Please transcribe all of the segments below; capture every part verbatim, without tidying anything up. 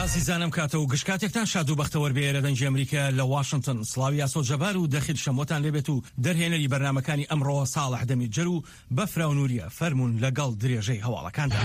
ئازیزانم کاتە و گشتکاتێکتان شاد و بەختەوەر بێرە دەنجی ئەمریکا لە واشنگتن. سڵاوی ئاسۆجەبار و دەخیل شەمۆتان لێبێت و دەرهێنەری بەرنامەکانی ئەمڕۆ ساڵح دەمیجەر و بەفرا و نووریە فەرمونون لەگەڵ درێژەی هەواڵەکاندا.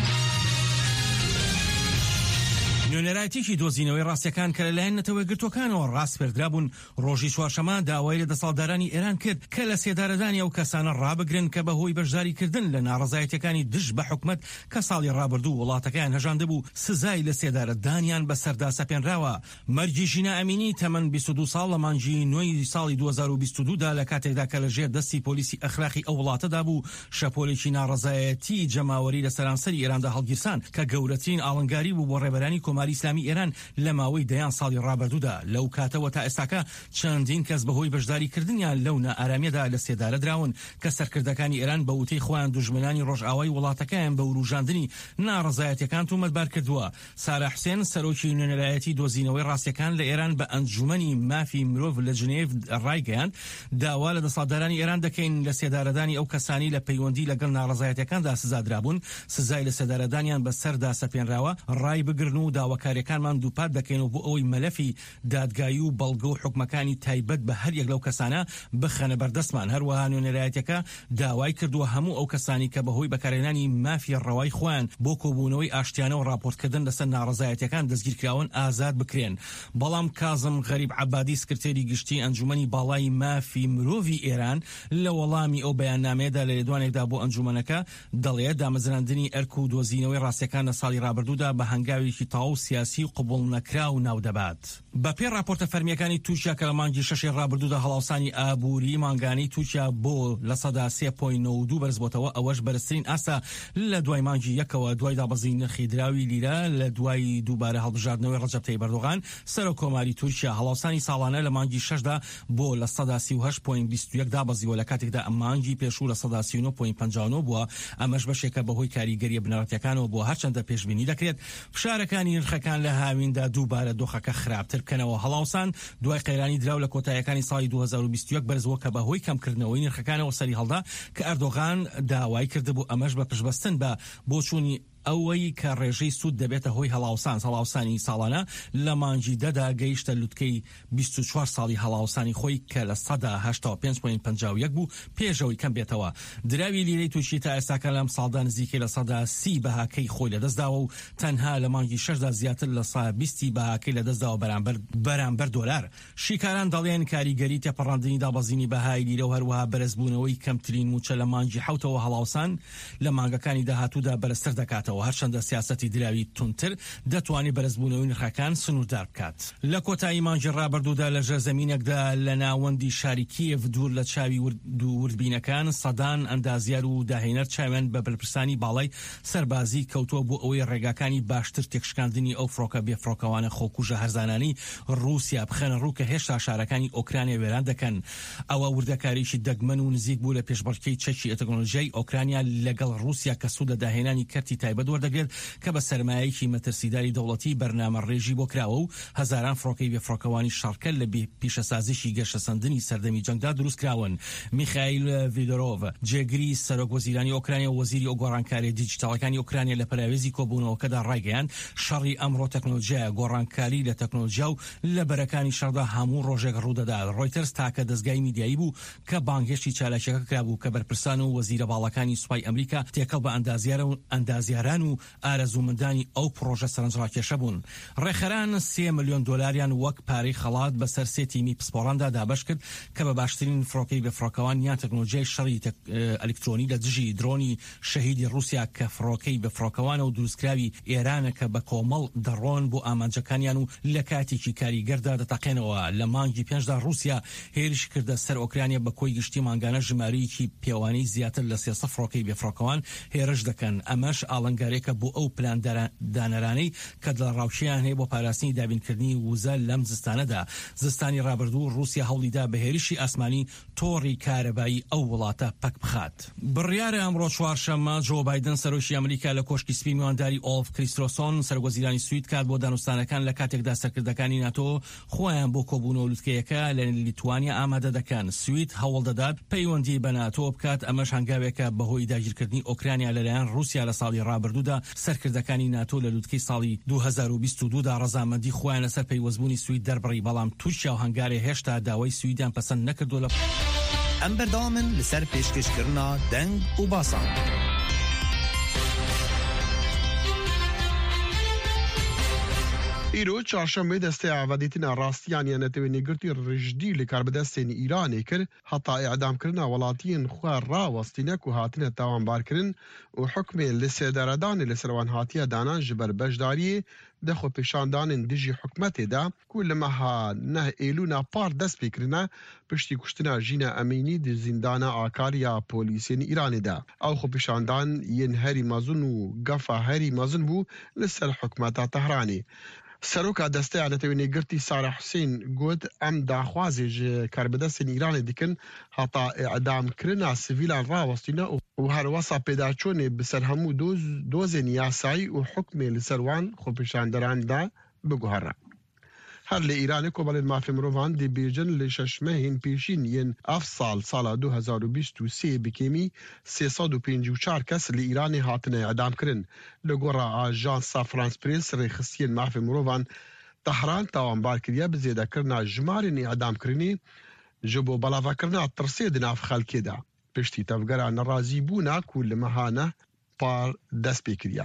نوێنەرایەتێکی دۆزینەوەی ڕاستیەکان کە لەلایەن نەتەوەی گرتوەکانەوە ڕاست پێدرابوون ڕۆژی چوارشەمە داوای لە دەسەڵاتدارانی ئێران کرد کە لە سێدارەدانی ئەو کەسانە ڕابگرن کە بەهۆی بەشداریکردن لە ناڕەزایەتیەکانی دژ بە حکومەت کە ساڵی ڕابردوو وڵاتەکەیان هەژاندەبوو سزای لە سێدارەدانیان بەسەردا سەپێنراوە. مەرجی ژینا ئەمینی تەمەن بیست و دوو ساڵ لە مانگی نۆی ساڵی دوو هەزار و بیست و دوو دا لە کاتێکدا کە لەژێر دەستی پۆلیسی ئەخلاقی ئەو وڵاتەدا بوو شەپۆلێکی ناڕەزایەتی جەماوەری لە سەرانسەری ئێراندا هەڵگیرسان کە گەورەترین ئاڵنگاری بوو بۆ ڕێبەرانی کۆماری ئیسلامی ئێران لە ماوەی دەیان ساڵی ڕابردوودا. لەو کاتەوە تا ئێستاکە چەندین کەس بەهۆی بەشداریکردنیان لەو نائارامیەدا لە سێدارە دراون کە سەرکردەکانی ئێران بە وتەی خۆیان دوژمنانی ڕۆژئاوای وڵاتەکەیان بە وروژاندنی ناڕەزایەتیەکان تۆمەتبار کردووە. سارا حوسێن سەرۆکی نوێنەرایەتی دۆزینەوەی ڕاستیەکان لە ئێران بە ئەنجومەنی مافی مرۆڤ لە ژنێڤ ڕایگەیاند داوا لە دەسەڵاتدارانی ئێران دەکەین لە سێدارەدانی ئەو کەسانی لە پەیوەندی لەگەڵ ناڕەزایەتیەکاندا سزادرابوون سزای لە سێدارەدانیان بەسەردا سەپێنراوە ڕای بگرن و داواکاریەکانمان دووپات دەکەین و بۆ ئەوەی مەلەفی دادگایی و بەڵگە و حکومەکانی تایبەت بە هەر یەک لەو کەسانە بخەنە بەردەستمان. هەروەها نوێنەرایەتەکە داوای کردووە هەموو ئەو کەسانی کە بەهۆی بەکارهێنانی مافی ڕەوای خۆیان بۆ کۆبوونەوەی ئاشتیانە و راپۆرتکردن لەسەر ناڕەزایەتیەکان دەستگیرکراون ئازاد بکرێن. بەڵام کازم غەریب عەبادی سکرتێری گشتی ئەنجومەنی باڵای مافی مرۆڤی ئێران لە وەڵامی ئەو بەیاننامەیەدا لە لێدوانێکدا بۆ ئەنجومەنەکە دەڵێت دامەزراندنی ئەرک و دۆزینەوەی ڕاستیەکان لە ساڵی ڕابردوودا بە هەنگاوێکی تەواو سیاسی قبوڵ نەکرا و ناو دەبات. بە پێ راپۆرتە فەرمیەکانی تووشیا کە لە مانگی شەشی ڕابردوودا هەڵاوسانی ئابووری مانگانی تووشیا بۆ لە سەدا سێ پۆینت نۆ دو بەرز بۆتەوە ئەوەش بەرزترین ئاسا لە دوای مانگی یەکەوە دوای دابەزی نرخی دراوی لیرە لە دوای دووبارە هەڵبژاردنەوەی ڕەجەب تەیب ئەردۆغان سەرۆک کۆماری تورکیا. هەڵاوسانی ساڵانە لە مانگی شەشدا بۆ لە سەدا سی و هەشت پۆینت بیست و یەک دابەزیوە لە کاتێکدا ئەم مانگی پێشوو لە سەدا سی و نۆ پۆینت پەنجا و نۆ بووە. ئەمەش بەشێکە بەهۆی کاریگەریە بنەڕەتیەکانەوە بۆ هەرچەندە پێشبینی دەکرێت فشارەکانی نرخەکان لە هاویندا دووبارە دۆخەکە خراپتر بکەنەوە. هەڵاوسان دوای قەیرانی دراو لە کۆتاییەکانی ساڵی دوو هەزار و بیست و یەک بەرزەوە کە بەهۆی کەمکردنەوەی نرخەکانەوە سەری هەڵدا کە ئەردۆغان داوای کردبوو ئەمەش بە پشتبەستن بە بۆچوونی ئەوەی کە ڕێژەی سوود دەبێتە هۆی هەڵاوسان. هەڵاوسانی ساڵانە لە مانگی دەدا گەیشتە لوتکەی بیست و چوار ساڵی هەڵاوسانی خۆی کە لە سەدا هەشتا و پێنج پۆینت پەنجا و یەک بوو پێشەوەی کەم بێتەوە. دراوی لیرەی تووشی تا ئێستاکە لەم ساڵدا نزیکەی لە سەدا سی بەهاکەی خۆی لەدەستداوە و تەنها لە مانگی شەشدا زیاتر لە سەدا بیستی بەهاکەی لەدەستداوە بەرامبەر بەرامبەر دۆلار. شیکاران دەڵێن کاریگەری تێپەڕاندنی دابەزینی بەهای لیرە و هەروەها بەرزبوونەوەی کەمترین موچە لە مانگی حوتەوە هەڵاوسان لە مانگەکانی داهاتوودا بەرزتر دەکاتەوە هەرچەندە سیاسەتی دراوی تونتر دەتوانێت بەرزبوونەوەی نرخەکان سنووردار بکات. لە کۆتایی مانگی ڕابردوودا لە ژێرزەمینێکدا لە ناوەندی شاری کیێڤ دوور لە چاوی وردبینەکان سەدان ئەندازیار و داهێنەر چاوێن بە بەرپرسانی باڵای سەربازی کەوتووە بۆ ئەوەی ڕێگاکانی باشتر تێکشکاندنی ئەو فڕۆکە بێفڕۆکەوانە خۆکوژە هەرزانانی رووسیا بخەنە ڕوو کە هێشتا شارەکانی ئۆکرانیا وێران دەکەن. ئەوە وردەکاریشی دەگمەن و نزیک بوو لە پێشبڕکێی چەکی تەکنۆلۆژیای ئۆکرانیا لەگەڵ رووسیا کە سوود لە داهێنانی کەرتی تایبەت وەردەگرێت کە بە سەرمایەکی مەترسیداری دەوڵەتی بەرنامە ڕێژی بۆ کراوە و هەزاران فڕۆکەی بێفڕۆکەوانی شارکە لە پیشەسازیشی گەشەسەندنی سەردەمی جەنگدا دروست کراون. میخائیل ڤیدۆرۆڤ جێگری سەرۆک وەزیرانی ئۆکرانیا و وەزیری گۆڕانکاری دیجیتاڵەکانی ئۆکرانیا لە پەراوێزی کۆبوونەوەکەدا ڕایگەیاند شەڕی ئەمڕۆ تەکنۆلۆژیایە گۆڕانکاری لە تەکنۆلۆژیا و لە بەرەکانی شەڕدا هەموو ڕۆژێک ڕوودەدات. ڕۆیتەرز تاکە دەستگای میدیایی بوو کە بانگهێشتی چالاکیەکە کرابوو کە بەرپرسان و وەزیرە باڵەکانی سوپای ئەمریکا تێکەڵ بە ئەندازیارە و ئەندازیاران و ئارەزومەندانی ئەو پرۆژە سەرنجڕاکێشە بوون. ڕێخەران سێ ملیۆن دۆلاریان وەک پارەی خەڵات بەسەر سێ تیمی پسپۆڕاندا دابەش کرد کە بە باشترین فڕۆکەی بەفڕۆکەوان یان تەکنۆلۆژیای شەڕی ئەلکترۆنی لە دژی درۆنی شەهیدی رووسیا کە فڕۆکەی بەفڕۆکەوانە و دروستکراوی ئێرانە کە بە کۆمەڵ دەڕۆن بۆ ئامانجەکانیان و لە کاتێکی کاریگەردا دەتەقێنەوە. لە مانگی پێنجدا رووسیا هێرش کردە سەر ئۆکرانیا بە کۆی گشتی مانگانە ژمارەیەکی پیاوانەی زیاتر لە سێسە فڕۆکەی بێفڕۆکەوان هێرش دەکەن. ئەمەش ئاڵنگارێکە بۆ ئەو پلان دانەرانەی کە لە ڕاوچیان هەیە بۆ پاراستنی دابینکردنی وزە لەم زستانەدا. زستانی ڕابردوو رووسیا هەوڵیدا بە هێرشی ئاسمانی تۆڕی کارەبایی ئەو وڵاتە پەک بخات. بڕیارە ئەمڕۆ چوارشەممە جۆ بایدن سەرۆکی ئەمریکا لە کۆشکی سپی میوانداری ئۆلف کریستۆسۆن سەرۆکوەزیرانی سوید کات بۆ دانوستانەکان لە کاتێکدا سەرکردەکانی ناتۆ خۆیان بۆ کۆبوونەوە لوتکەیەکە لە لیتوانیا ئامادە دەکەن. سوید هەوڵ دەدات پەیوەندی بە ناتۆ بکات. ئەمەش هەنگاوێکە بەهۆی داگیرکردنی ئۆکرانیا لەلایەن رووسیا لە ساڵی ڕابردوو ڕابردوودا سەرکردەکانی ناتۆ لە لوتکەی ساڵی دو هەزار و بیست و دوو دا ڕەزامەندی خۆیان لەسەر پەیوەستبوونی سوید دەربڕی، بەڵام تورکیا و هەنگارێ هێشتا داوای سویدیان پەسەند نەکردو لە ئەم بەردەوامن لەسەر پێشکەشکردنا دەنگ و باسان. ئیرۆ چارشەمبێ دەستەی ئاوادێتینا ڕاستیانیان نەتەوێنێگرتی ڕژدی لە کاربەدەستێنی ئیرانێ کرد هەتا ئیعدامکردنا وڵاتیان خوا ڕاوەستینەک و هاتنە تاوانبارکردن و حکمێ لە سێدارەدانێ لە سەروان هاتیە دانان ji ber beşdariyê dexwe pêşandanên dijî hikûmetê de ku li meha neh êlûna par dest pêkirine piştî kuştina Jîna Emînî di zîndana Akariya polîsên Îranê de. Ew xwepêşandan yên herî mezin û gefa herî mezin bû li ser hikûmeta Tehranê. Seroka desteya netewênêgirtî Sara Hussein got em daxwazê ji karbidestên Îranê dikin heta îdamkirina sivîlan rawestîne û herwesa pêdaçûnê bi ser hemû dozên yasayî û hukmê li ser wan xwepêşanderan de biguhere. Her li Îranê kobalên mafê mirovan dibêjin li şeşmehên pêşîn yên ev sal sala du hezar û bîst û sê bi kêmî sê sed û pêncî û çar kes li Îranê hatine îdamkirin. Li gora Ajansa France Press rêxistiyên mafê mirovan Tehran tawanbar kiriye bi zêdekirina jimarên îdamkirinê ji bo belavekirina tirsê di nav xelkê de. Piştî tevgera nerazîbûna ku li meha neh par dest pê kiriye.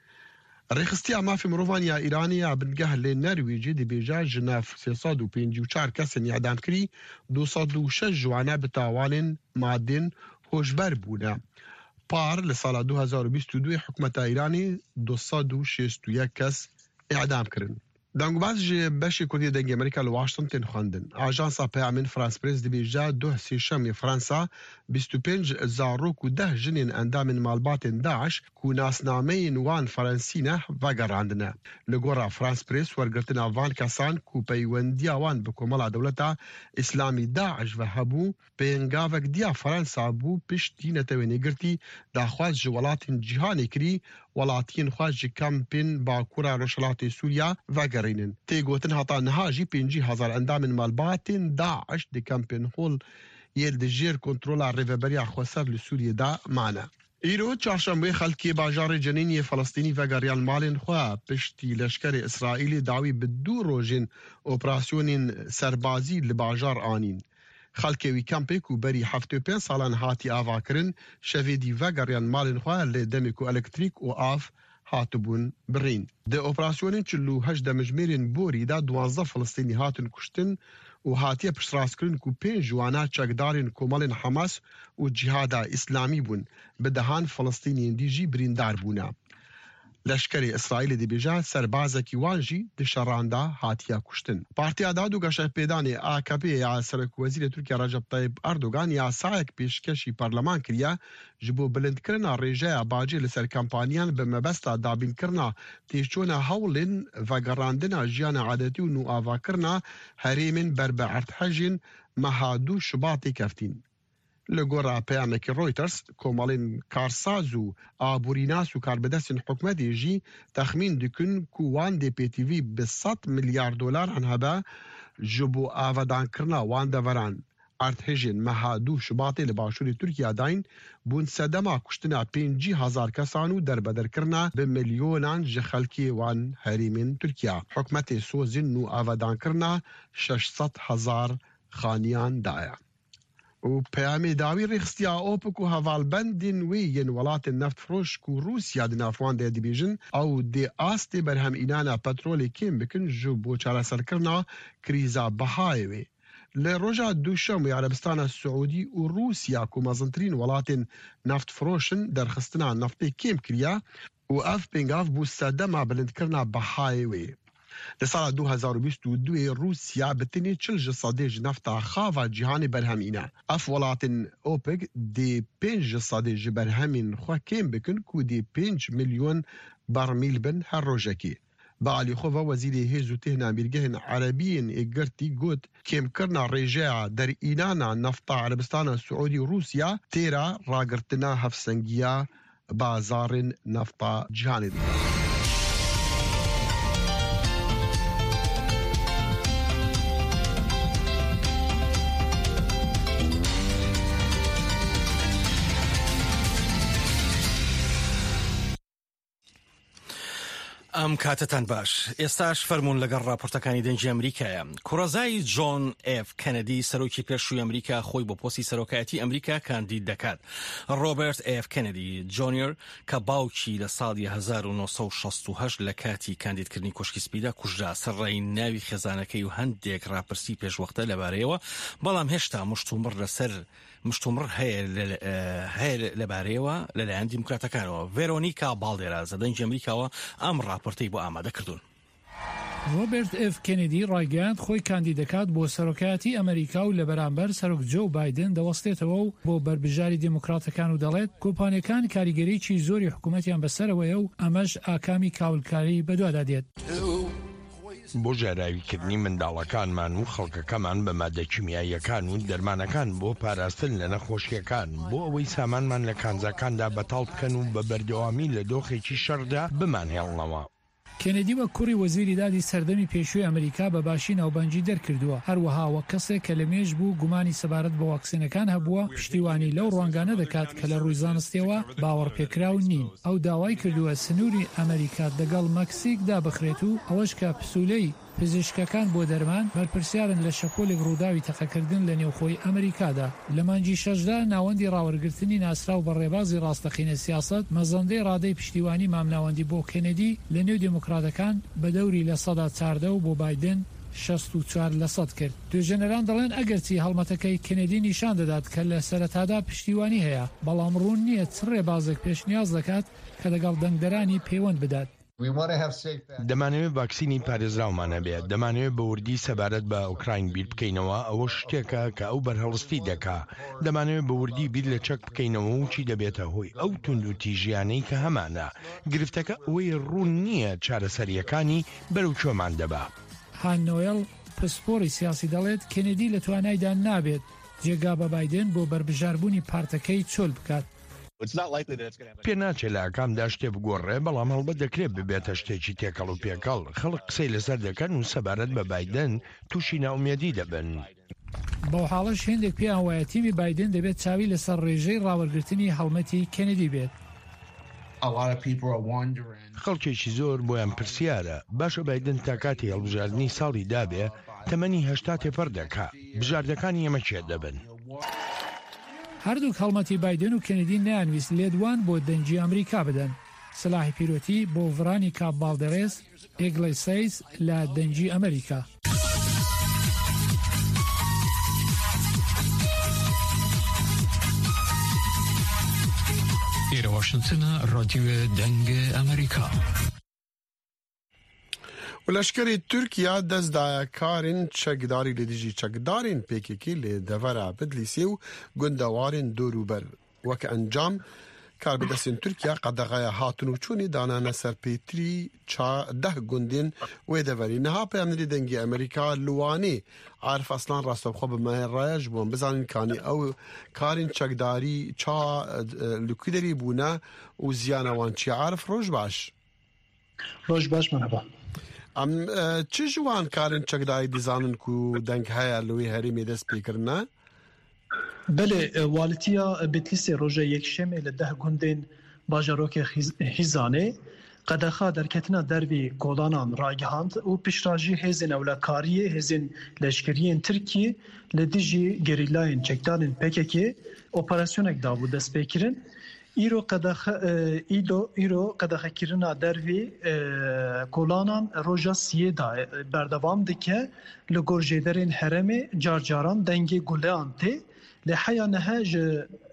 Rêxistiya mafê mirovan ya Îranê ya bingeh lê Nerwêjê dibêje ji nav sê sed û pêncî û çar kesên îdamkirî du sed û şeş ciwane bi tawanên madên hoşber bûne. Par li sala du hezar û bîst û duê hikûmeta Îranê du sed û şêst û yek kes îdam kirin. Dengubaz ji beşê Kurdî dengê Amerîka li Washington xwendin. Ajansa peyamên France Press dibêje duh sêşemê Fransa bîst û pênc zarok û deh jinên endamên malbatên Daeş ku nasnameyên wan Frensî ne vegerandine. Li gora France Press wergirtina van kesan ku peywendiya wan bi komela dewleta İslamî Daeş ve hebû pêngavek diya Fransa bû piştî netewênêgirtî daxwaz ji welatên cîhanê kirî welatiyên xwe ji kampên Bakura Rojhilatê Sûriya vegerînin. Tê gotin heta niha jî pêncî hezar endamên malbatên Daeş di kampên hol yên di jêr kontrola rêveberiya Xweser li Sûriyê de mane. Îro çarşembê xelkê bajarê Cenîniyê Felistînî vegeriyan malên xwe piştî leşkerê İsraîlê dawî bi du rojên operasyonên serbazî li bajar anîn. Xelkê wî kampê ku berî heftê û pênc salan hatî avakirin şevê dî vegeriyan malên xwe lê demê ku elektrîk û av hatibûn birîn. Di operasyonên çil û heşt demijmêrên borî de duwazdeh Filistînî hatin kuştin û hatiye piştrast ku pênc ciwana çekdarên komelên Hamas û Cihada İslamî bûn. Bi dehan Filistîniyên dî jî birîndar bûne. Leşkerê İsraîlê dibêje serbazekî wan jî di şeran de hatiye kuştin. Partiya Dad û Geşepêdanê A K P ya Serokwezîrê Tirkiye Recep Tayyip Erdogan yasayek pêşkêşî parleman kiriye ji bo bilindkirina rêjeya bacê li ser kampaniyan bi mebesta dabînkirina têçûna hewlên vegerandina jiyana adetî û nûavakirina herêmên berbeerthejên meha du Şubatê keftin. Li gora peyamekî Reuters komelên karsaz û aborînas û karbidestên hikûmetê jî texmîn dikin ku wan dê pêtîvî bi sed milyar dolaran hebe ji bo avedankirina wan deveran. Erdhejên meha du Şubatê li başûrê Tirkiye dayîn bûn sedema kuştina pêncî hezar kesan û derbederkirina bi milyonan ji xelkê wan herêmên Tirkiye. Hikûmetê sozên nû avedankirina şeş sed hezar xaniyan daye. û peyamê dawî rêxistiya OPEC û hevalbendên wê yên welatên neftfiroş ku Rûsya di nav wan de dibêjin ew dê astê berhemînana petrolê kêm bikin ji bo çareserkirina krîza bihayê wê. Li roja dûşemê Erebistana Siûdî û Rûsya ku mezintirîn welatên neftfiroşin derxistina neftê kêm kiriye û ev pêngav bû sedema bilindkirina bihayê wê. Li sala du hezar û bîst û duê Rûsya bi tenê çil ji sedê ji nefta xava cîhanê berhemîne. Ev welatên OPEC dê pênc ji sedê ji berhemên xwe kêm bikin ku dê pênc milyon bermîl bin her rojekê. Bi alî xwe ve wezîrê hêz û têhna mîrgehên Erebiyên Êgirtî got kêmkirina rêjeya derînana nefta Erebistana Siûdî û Rûsya têra ragirtina hevsengiya bazarên nefta cîhanê dike. ئەم کاتتان باش. ئێستاش فەرمونون لەگەڵ راپۆرتەکانی دەنگی ئەمریکایە. کوڕەزای جۆن ئف کەنەدی سەرۆکی پێشووی ئەمریکا خۆی بۆ پۆستی سەرۆکایەتی ئەمریکا کاندید دەکات. ڕۆبرت ئف کەنەدی جۆنیۆر کە باوکی لە ساڵی هەزار و نۆ سەد و شەست و هەشت لە کاتی کاندیدکردنی کۆشکی سپیدا کوژرا سەرڕای ناوی خێزانەکەی و هەندێک ڕاپرسی پێشوەختە لەبارەیەوە، بەڵام هێشتا مشتومڕ لەسەر مشتومڕ هەیە لەبارەیەوە لەلایەن دیموکراتەکانەوە. ڤێرۆنیکا باڵدێرازە دەنگی ئەمریکاوە ئەم راپۆرتەی بۆ ئامادە کردوون. ڕۆبرت ئف کەنەدی ڕایگەیاند خۆی کاندید دەکات بۆ سەرۆکایەتی ئەمریکا و لە بەرامبەر سەرۆک جۆ بایدن دەوەستێتەوە و بۆ بەربژاری دیموکراتەکان و دەڵێت کۆمپانیەکان کاریگەریی زۆری حکوومەتیان بەسەرەوەیە و ئەمەش ئاکامی کاولکاری بەدوادا دێت. بۆ ژێراویکردنی منداڵەکانمان و خەڵکەکەمان بە مادە کیمیاییەکان و دەرمانەکان بۆ پاراستن لە نەخۆشیەکان بۆ ئەوەی سامانمان لە کانزاکاندا بەتاڵ بکەن و بە بەردەوامی لە دۆخێکی شەڕدا بمانهێڵنەوە. کەنەدی وە کوڕی وەزیری دادی سەردەمی پێشووی ئەمریکا بە باشی ناوبانجی دەرکردووە. هەروەها وە کەسێک کە لە مێژ بوو گومانی سەبارەت بە واکسینەکان هەبووە پشتیوانی لەو ڕوانگانە دەکات کە لە ڕووی زانستیەوە باوەڕپێکراو نین. ئەو داوای کردووە سنووری ئەمریکا دەگەڵ مەکسیکدا بخرێت و ئەوەش کە پسوولەی پزیشکەکان بۆ دەرمان بەرپرسیارن لە شەپۆلێک ڕووداوی تەقەکردن لە نێوخۆی ئەمریکادا. لە مانگی شەشدا ناوەندی ڕاوەرگرتنی ناسرا و بەڕێبازی ڕاستەقینە سیاست مەزەندەی ڕادەی پشتیوانی مامناوەندی بۆ کەنەدی لە نێو دیموکراتەکان بە دەوری لە سەدا چاردە و بۆ بایدن شەست و چوار لە سەد کرد. توێژەنەران دەڵێن ئەگەرچی هەڵمەتەکەی کەنەدی نیشان دەدات کە لە سەرەتادا پشتیوانی هەیە، بەڵام ڕوون نییە چ ڕێبازێک پێشنیاز دەکات کە لەگەڵ دەنگدەرانی پەیوەند بدات. دەمانەوێت ڤاکسینی پارێزراومانە بێت، دەمانەوێت بە وردی سەبارەت بە ئوکراین بیر بکەینەوە، ئەوە شتێکە کە ئەو بەرهەڵستی دەکا. دەمانەوێت بە وردی بیر لە چەک بکەینەوە و چی دەبێتە هۆی ئەو تونند و تیژیانەی کە هەمانە. گرفتەکە ئەوەی ڕوون نییە چارەسەریەکانی بەرەو چۆمان دەبا. هانۆیل پسپۆری سیاسی دەڵێت کەنەدی لە توانایدا نابێت جێگا بە بایدن بۆ بەربژاربوونی پارتەکەی چۆل بکات. پێ ناچێت لە ئاکامدا شتێ بگۆڕێ، بەڵام هەڵبەت دەکرێت ببێتە شتێکی تێکەڵ و پێکەڵ. خەڵک قسەی لەسەر دەکەن و سەبارەت بە بایدن تووشی ناومێدی دەبن. بەو حاڵەش هێندێک پێیان وایە تیمی بایدن دەبێت چاوی لەسەر ڕێژەی ڕاوەرگرتنی هەڵمەتی کەنەدی بێت. خەڵکێکی زۆر بۆیان پرسیارە باشە بایدن تا کاتی هەڵبژاردننی ساڵی دابێ تەمەنی هەشتا تێپەر دەکا. بژاردەکانی ئەمە چێ دەبن. هەردووک هەڵمەتی بایدن و کەنەدی نانویست لێدوان بۆ دەنگی ئەمریکا بدەن. سلاحی پیرۆتی بۆ ڤرانیکا باڵدێرێز ئێگلەسیس لە دەنگی ئەمریکا. ئێرە واشنتنە ڕادیۆ دەنگە ئەمریکا. ولشکری تورکیا دەستدایە کارین چەکداری لە دژی چەکدارین پێکێکی لێ دەڤەرە بدلیسی و گوندەوارین دووروبەر وەکە ئەنجام کار بدەستین تورکیا قەدەغەیە هاتن و چوونی دانانە سەرپێتری دەه گوندین وێ دەڤەری نەها پەیامنەری دەنگی ئەمریکا لوانی عارف ئەسلان ڕاستەوخۆ بمەهێڕایەش بووم بزانین کانی ئەو کارین چەکداری چا لوکیدەری بوونە و زیانەوان چی. عارف ڕۆژ باش. ڕۆژ باش منەبە. ئەم چ ژوان کارن چەکداری دیزانن و دەنگ هەیە لەوەی هەرێمی دەست پێکردنە؟ بەێ والتیا بتلیسێ ڕۆژە یەکشەمێ لە دەه گوندên باژارۆکê Hîzanê qedexa derketina dervî kolanan ragihand û piştajî hêzên ewlekariyê hêzên leşkeriyên Tirkiyê li dijî gerîlayên çekdarên P K K operasyonek dabû destpêkirin. Îro îro îro qedexekirina dervî kolanan roja siyê da berdevam dike li gor jêderên herêmê carcaran dengê gulean tê li heya nehe ji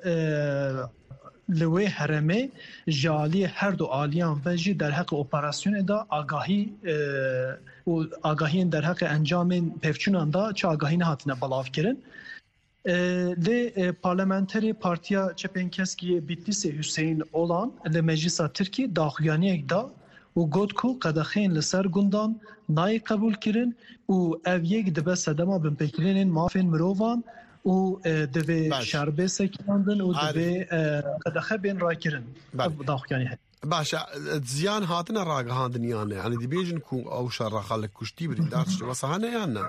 li wê herêmê ji aliyê her du aliyan ve jî derheqê operasyonê da agahî û agahiyên derheqê encamên pevçûnan da çi agahî nehatine belavkirin. Lê parlamenterê Partiya Çepênkeskiyê Bitlisê Hüseyin Olan li Meclisa Tirkî daxuyaniyek da û got ku qedexeyên li ser gundan nayê qebûl kirin û ev yek dibe sedema binpêkirînên mafên mirovan û divê şerbê sekilandin û divê qedexe bên rakirin. Daxuyanî heye. باشە زیان هاتنە ڕاگەهاندنیانە ئەنی دەبێژن و ئەو شەڕەخە لە کوشتی بریندار وەسەهانەیانە.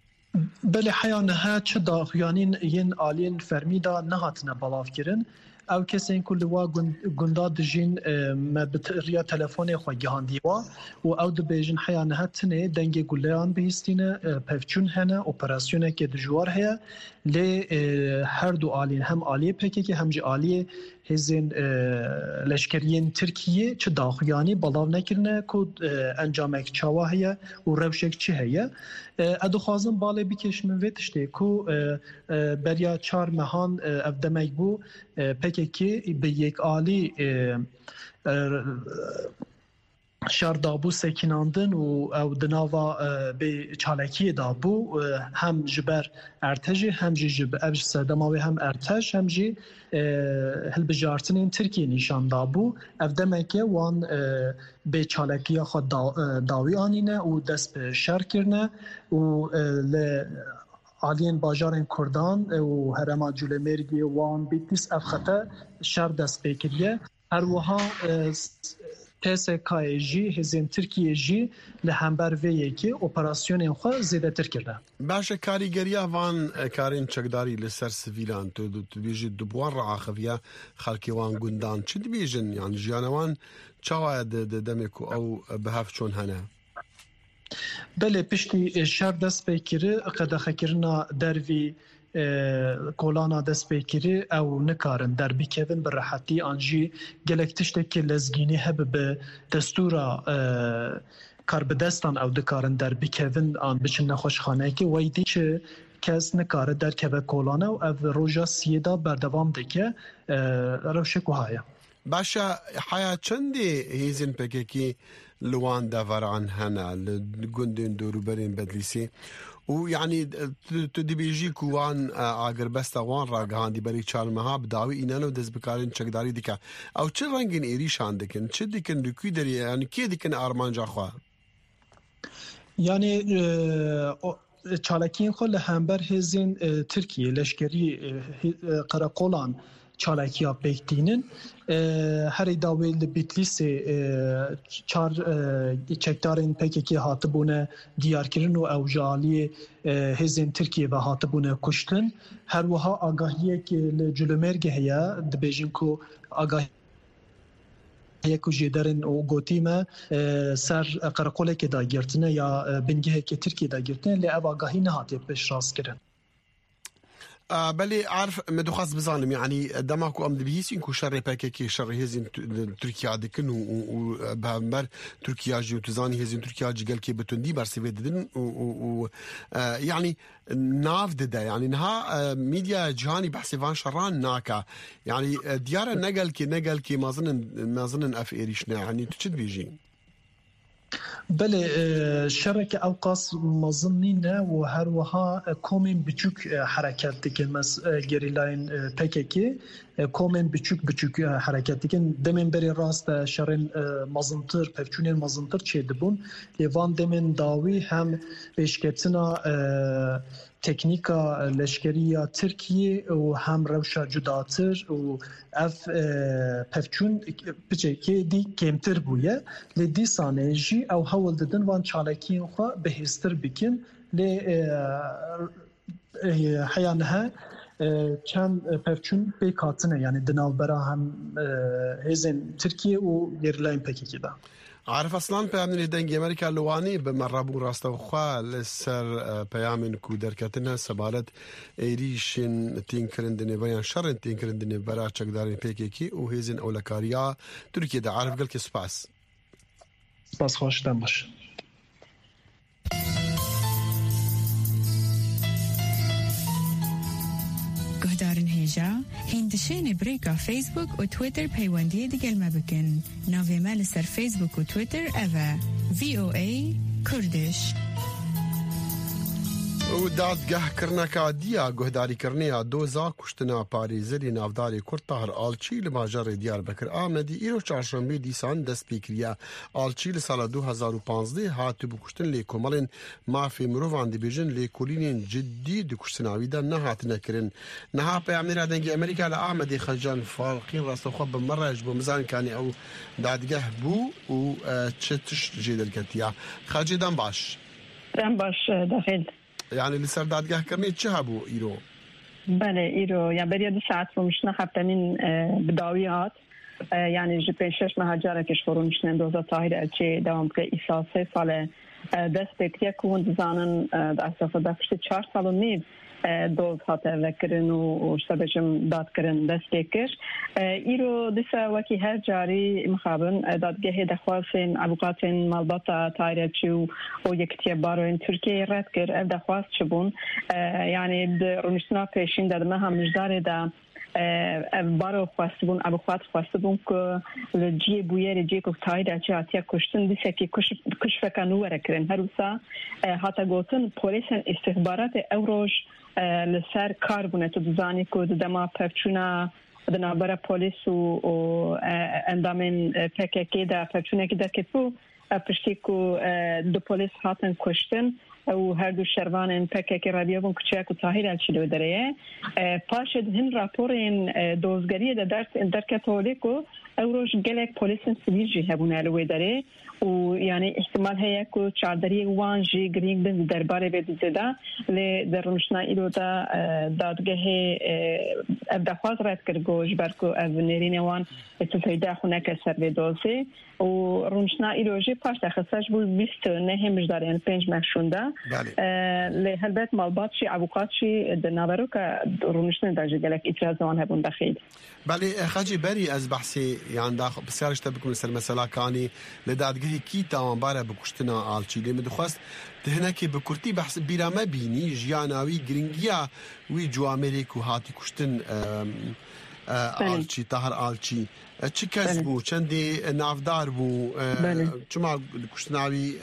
Belê heya nehe çi daxuyanîn yên aliyên fermî da nehatine belavkirin. او کسین کل وا گنداد جین ما بطريقه تلفوني خو گهاندیوا و او د بیجن حیان هتنه دنگ گلیان بهستینه پفچون هنه اپراسیونه که دجوار هيا ل هر دو آلین هم آلی پکی که هم جی آلی هزین لشکریین ترکیه چه داخیانی بلاو نکرنه کود انجامک چاوا هيا و روشک چه هيا ادو خازم بالا بکش من ویتشته کو بریا چار مهان افدمک بو پکی که به یک آلی شار دابو سکیناندن و او دناوا به چالکی دابو هم جبر ارتجی هم جب ابج سدماوی هم ارتج هم جی هل بجارتنین ترکیه نشان دابو افدمکه وان به چالکی خود داوی آنینه و دست به شر کرنه و ل آلین باجارن کردان و هرما جولمرگی وان بیتیس افخطه شر دست بکریه هر وها پس کای جی هزین ترکیه جی لهمبر وی کی اپراسیون خو زیاده تر کرده باشه کاریگریا وان کارین چکداری لسر سیویلان تو بیجی دبوان راخویا خلکی وان گندان چی بیجن یعنی جانوان چاوا دمکو او بهف چون هنه بله پشتی شر دست بکیره قد خکرنا دروی کولانا دست بکیره او نکارن در بیکوین براحتی آنجی گلکتشته که لزگینی هب به دستورا کار بدستان او دکارن در بیکوین آن بچن نخوشخانه که ویدی که کس نکاره در که کولانا و او روژا سیدا بردوام دکه روشکو های باشا حیا چندی هیزن پککی لوان دافران هنا لگندن دوروبرین بدلیسی و یعنی تو دیبیجی کوان اگر بس وان راگهاندی بری چالمها بداوی اینانو دز بکارین چکداری دیکا او چه رنگین ایریشان دکن چه دکن دکی داری یعنی کی دکن ارمانجا خواه یعنی چالکین خو لهمبر هزین ترکیه لشکری قراقولان چالکیا بکتینن هر داویل بیتلیس چار چکدارین پککی هاتبونه دیار کردن و اوجالی هزین ترکیه و هاتبونه کشتن هر وها آگاهیه که لجلومرگ هیا دبیجن کو آگاهی یکو جدارن او گوتیمه سر قرقوله که دا گرتنه یا بنگه که ترکیه دا گرتنه لی او آگاهی نهاتی پیش راست کردن بلي عارف مدخص بظالم يعني دماكو ام دبيسين كو شر باكيكي شر هزين تركيا دكن و بامبر تركيا جو تزاني هزين تركيا جل كي بتندي برسي ددن و يعني ناف ددا يعني نها ميديا جهاني بحسبان شران ناكا يعني ديار نقل كي نقل كي ما ظن ما ظن اف ايريشنا يعني تشد بيجي بله شرکه اوقاس مظنینه و هر وها کومین بچوک حرکت دکن مس گریلاین پککی کومین بچوک بچوک حرکت دکن دمن بری راست شرن مزنتر پفچونین مزنتر چه دبون لیوان دمن داوی هم پیشکتنا تکنیکا لشکریه ترکیه و هم روشا جداتر و اف پفچون بچه که دی کمتر بویه لی دی سانه جی او هول ددن وان چالکین خواه بهستر بکن لی حیانها چند پفچون بیکاتنه یعنی دنالبرا هم هزین ترکیه و گرلاین پکی که دا عارف اصلا پیامن دنگ امریکا لوانی به مربو راست خو لسر پیامن کو درکتنه سبالت ایریشن تینکرندنه بیان شرن تینکرندنه برا چکدارین پیکی او هیزن اولکاریا ترکیه ده عارف قال که سپاس سپاس خوشتم باش گهدارن هیجا هندشین بریکا فیسبوک و تویتر پیوندی دیگل مبکن ناوی مال سر فیسبوک و تویتر اوه وی او ای کردش و دادگاه کرنکا دیا گهداری کرنیا دوزا کشتنا پاریزری نافداری کرد طاهر آلچی لماجر دیار بکر آمدی ایرو چهارشنبه دیسان دست پیکریا آلچی لسال دو هزار و پانزده هاتو بکشتن لی کمالین مافی مروفان دی بیجن لی کولینین جدی دی کشتناوی دا نهات نکرن نها پیامنی را دنگی امریکا لآمدی خجان فارقین راست خواب بمرج بمزان کانی او دادگاه بو و چتش جیدل کتیا خاجی دم باش دم باش داخل يعني اللي صار دادگاه کرنی چه هبو ایرو بله ایرو یا برای دو ساعت رو مشنا هفتمین بداویات یعنی جبین شش مهاجره کش فرو مشنن دوزا طاهر الچه دوام که ایساسه سال دست بکریه کون دزانن دستافه دفشت چهار سال و نیو دوز هاته وکرن و شتبشم داد کرن دست بکش ایرو دسا وکی هر جاری مخابن دادگه دخواستن ابوقاتن مالباتا طاهر الچه و یکتیه باروین ترکیه رد کر اف دخواست چبون یعنی رونشتنا پیشین داد مها مجداره دا بارو خواستبون ابو خوات خواستبون که لجی بویر لجی که تایید اچه آتیا کشتن دیسه که کش کش فکانو ورکرن هروسا حتی گوتن پولیسن استخبارات اوروش لسر کار بونه تو دزانی که دما پفچونا دنابرا پولیس و اندامن پککی دا پفچونه که دا کتبو پشتی که دو پولیس هاتن کشتن و هر دو شروان پکک رادیوون کچک و طاهر الچلو داره پاشد هن راپورین دوزگری در در کاتولیکو اوروش گلک پلیسن سیویل جی هبون الوی داره و یعنی احتمال هیا کو چادری وان جی گرینگ بن درباره بده زدا ل درمشنا ایرو دا دادگاه ابدخواز رد کرگوش برکو اونرین وان اتفاقی خونک سر دوزه و رمشنا ایرو جی پاش دخصاش بود بیست نه مجدارین پنج مخشونده ل هلبت مالباتشی ابوقاتشی دنابرو که رمشنا داجی گلک اتراز وان هبون دخیل بله خاجی بری از بحثی یعنی داخل بسیارش تبکم سر مثلا کانی لدادگاهی کی تاوانباره بکشتنا آلچی لی مدخواست دهنکی بکرتی بحث بیرامه بینی جیاناوی گرینگیا وی جو امریکو هاتی کشتن آلچی طاهر آلچی چی کس بو چندی نافدار بو چما کشتناوی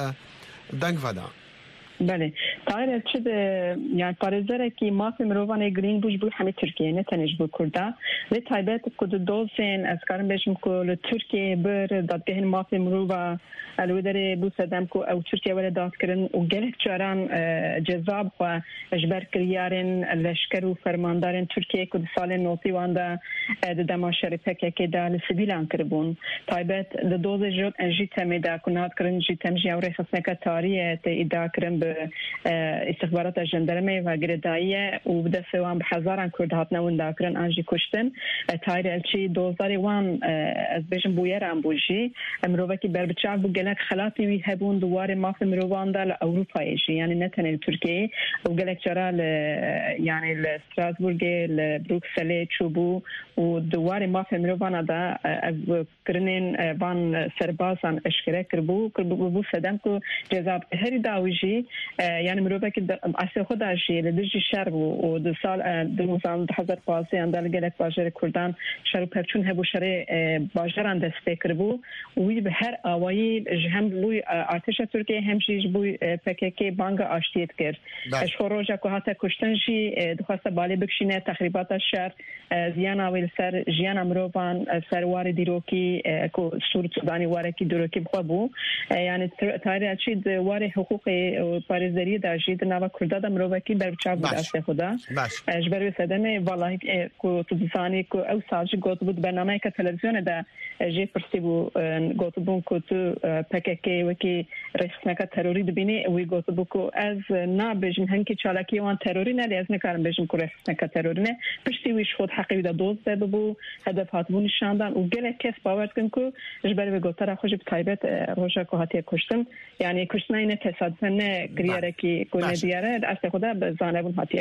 دنگ فدا بله طاهر چه یعنی پارزره که مافی مروان گرین بوش بو همه ترکیه نه تنش بو کرده لی تایبت کد دوزن از کارم بشم که ترکیه بر دادگاه مافی مروان الو داره بو صدام که او ترکیه ولی داد کرن و گلک چاران جذاب و اجبر کریارن لشکر و فرماندارن ترکیه که سال نوتی وانده دما شرفه که دال سبیلان کربون تایبت دوز جد انجی تمیده کنات کرن جی تمجی او رخصنه که تاریه ایدا کرن به استخبارات جندرمه و گرداییه و بده سوان به هزاران کرد هاتنه ونده کرن انجی کشتن تایر الچی دوزاری وان از بیشن بویر هم بوشی مروه که بر بچه بو گلک خلاطی وی هبون دوار ماف مروان دا لأوروپایشی یعنی نتنه ترکیه و گلک چرا ل یعنی لستراسبورگ لبروکسل چوبو و دوار ماف مروان دا از کرنین وان سربازان اشکره کربو کربو بو سدم که جذاب هری داویجی یعنی مروه که اصل خودشی لدرجی شرب و دو سال دو سال هزار پاسه اندال گلک باجر کردن شرب پرچون هبو شر باجران دسته کربو وی به هر آوایی هم بوی ارتش ترکیه همشیش بوی پککی بانگ آشتیت کرد شوروجا که حتی کشتنشی دخواسته بالی بکشینه تخریبات شهر زیان آویل سر جیان امروان سر وار دیروکی که سور سودانی واره کی دیروکی بخوابو یعنی تاریخ چید وار حقوق پارزداری داشتید نوا کرده امروان کی برچاب بود از خدا اجباری سدمه والله که تو دزانی که او سالش گفت بود برنامه که تلویزیون ده جی فرسی بو گفت بود که تو پککی وکی رئیسنک تروری دبینی وی گفت بود که از نابجن هنگی چالکی وان تروری نه از نکارم بجن که رئیسنک تروری نه پشتی ویش خود حقی ده دوز ده بو هدفات بو نشاندن و گله کس باور کن که اجباری به گفت را خوش بتایبت روشا که هاتی کشتم یعنی کشتن این تصادفا نه گریاره کی کنه دیاره از خدا به زانبون هاتی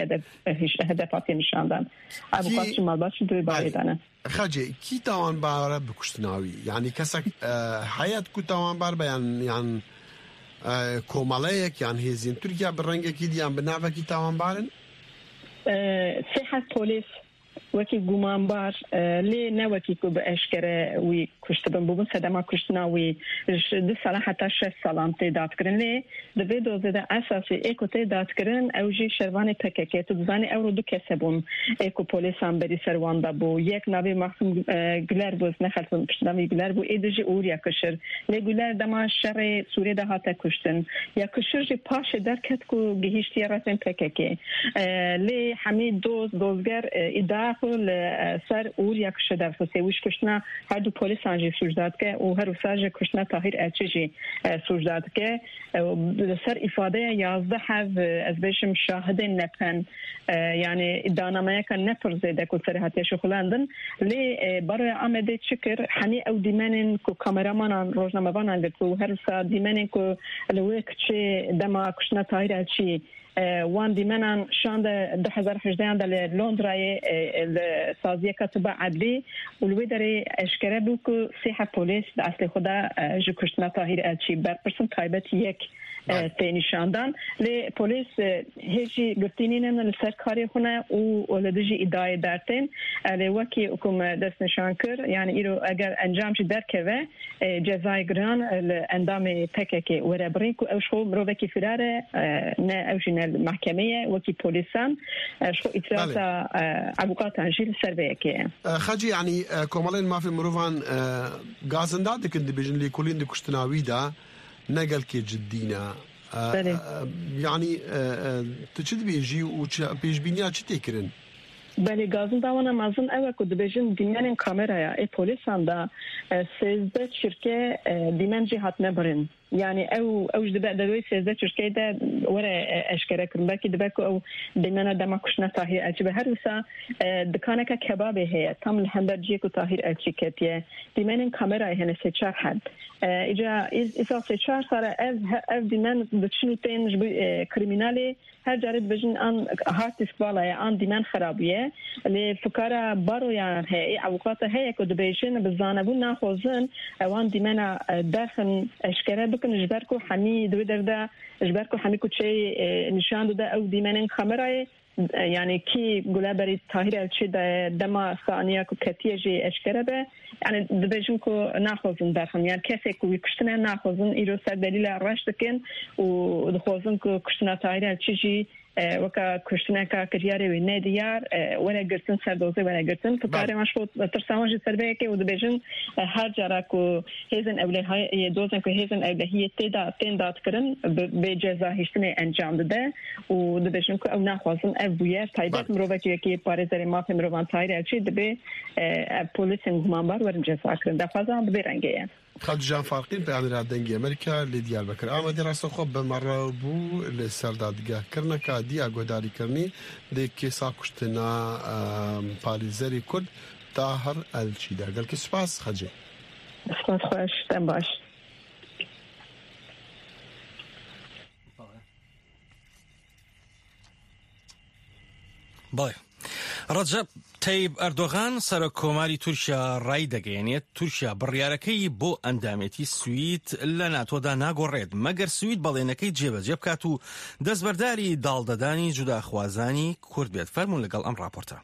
هدفاتی نشاندن ابو قاسم مالباش دوی باریدانه خاجی کی تاوان بار بکشتناوی یعنی کسک حیات کو تاوان بار بیان یعنی کومالایک یعنی هزین ترکیه برنگه کی دیان بناوه کی تاوان بارن صحت پلیس وکی گمان بار لی نه وکی کو به اشکره وی کشتبن بودن صدما کشتنا وی ده سال حتی شش سالم تعداد کردن لی دوی دوزه ده اساسی اکو تعداد کردن اوجی شروان پککی تو زنی اورو دو کسبون اکو پلیس هم بری سروان دا بو یک نوی مخصوم گلر بوز نخلصم کشتناوی گلر بو ایدوجی اوریا کشر لی گلر دما شر سوری ده حتی کشتن یا کشر جی پاش درکت کو گهیشتی رسن پککی لی حمید دوز دوزگر ایدا داخل سر اوریا کشه در فسیوش کشنا هر دو پلیس انجی سوجداد که و هر وساج کشنا طاهر الچجی سوجداد که سر ifade یازده حو از بشم شاهد نپن yani iddianameye kan ne pırzede ku serhatya şuxlandın li baraya amede çıkır hani ev dimenin ku kameramanan rojnamavanan ku her sa dimenin ku lewekçi dema kuşna tahir elçi وان دیمنان شاند دو هزار و هجده در لندن سازی کتبه عدلی ولوی داره اشکره بود که سیح پلیس اصل خدا جکشتنا طاهر الچی بر پرسن تایبت یک تنشاندن لی پلیس هیچی گفتینین لسر کاری خونه و ولدجی ادعای دارتن لی وکی حکوم دست نشان کر یعنی ایرو اگر انجام شد درکه جزای گران اندام پککی وره برین که اوش خو مروکی فراره نه اوشین المحكمة وكي بوليسان شو إطلاق عبوقات عنجيل السربية كي خاجي يعني كومالين ما في مروفان غازن دادك اللي بيجن لي كلين دي كشتناوي دا نقل كي جدينا يعني تشد بيجي وبيج بينيا تشتكرن بله گازن داوانا مازن اوه که دبیجن دیمن کامرaya e polisan da sezde şirke dimen cihat ne birin yani ev ev de de sezde şirke de wara eşkere kırın belki de belki ev dimena da makuşna tahir elçi her usa dükana ka kebab he tam hamburger ku tahir elçi ketiye dimenin kameraya hene seçer had ica isa seçer sara ev ev dimen düşünüten kriminali her جارد بجن آن هارت اسکواله آن دیمن خرابیه لی فکر بارو یان هی عوقات هی کد بیشن بزانبون نخوزن وان دیمن داخل اشکره بکن جبر کو حمی دو درده جبر کو حمی کوچه نشان داده او دیمن کامرای yani ki gulaberi tahir elçi de dema saniye ku ketiye eşkere be yani dibejin ku naxozun derxin yani kese ku kuştuna naxozun iro ser delil araştıkin u dxozun ku kuştuna tahir elçi وكا كشتناكا كرياري وين ديار ولا قرتن سردوزي ولا قرتن فكاري مشروط ترسامج سربيكي ودبيجن هر جراكو هيزن اولي هاي دوزن كو هيزن اولي هي تيدا تندات كرن بجزا هشتني انجام ده ودبيجن كو او ناخوزن ابويا تايبت مروفاكي كي باريزري ما في مروفان تايري الشي دبي بوليسن غمانبار ورن جزا كرن ده فازا دبي رنگيه خالد جان فارقين بأمير دنگي أمريكا لديار بكر آمدي راسو خوب بمرة بو لسردادگاه كرنا كا ديا گوداري كرني دي كيسا كشتنا پاليزري كرد طاهر الچي دا قال كي سپاس خجي سپاس خوش تن باش باي رجب تایب ئەردۆغان سەرۆک کۆماری تورکیا ڕای دەگەیەنێت تورکیا بڕیارەکەی بۆ ئەندامێتی سوید لە ناتۆدا ناگۆڕێت مەگەر سوید بەڵێنەکەی جێبەجێ بکات و دەستبەرداری داڵدەدانی جوداخوازانی کورد بێت فەرموون لەگەڵ ئەم راپۆرتە.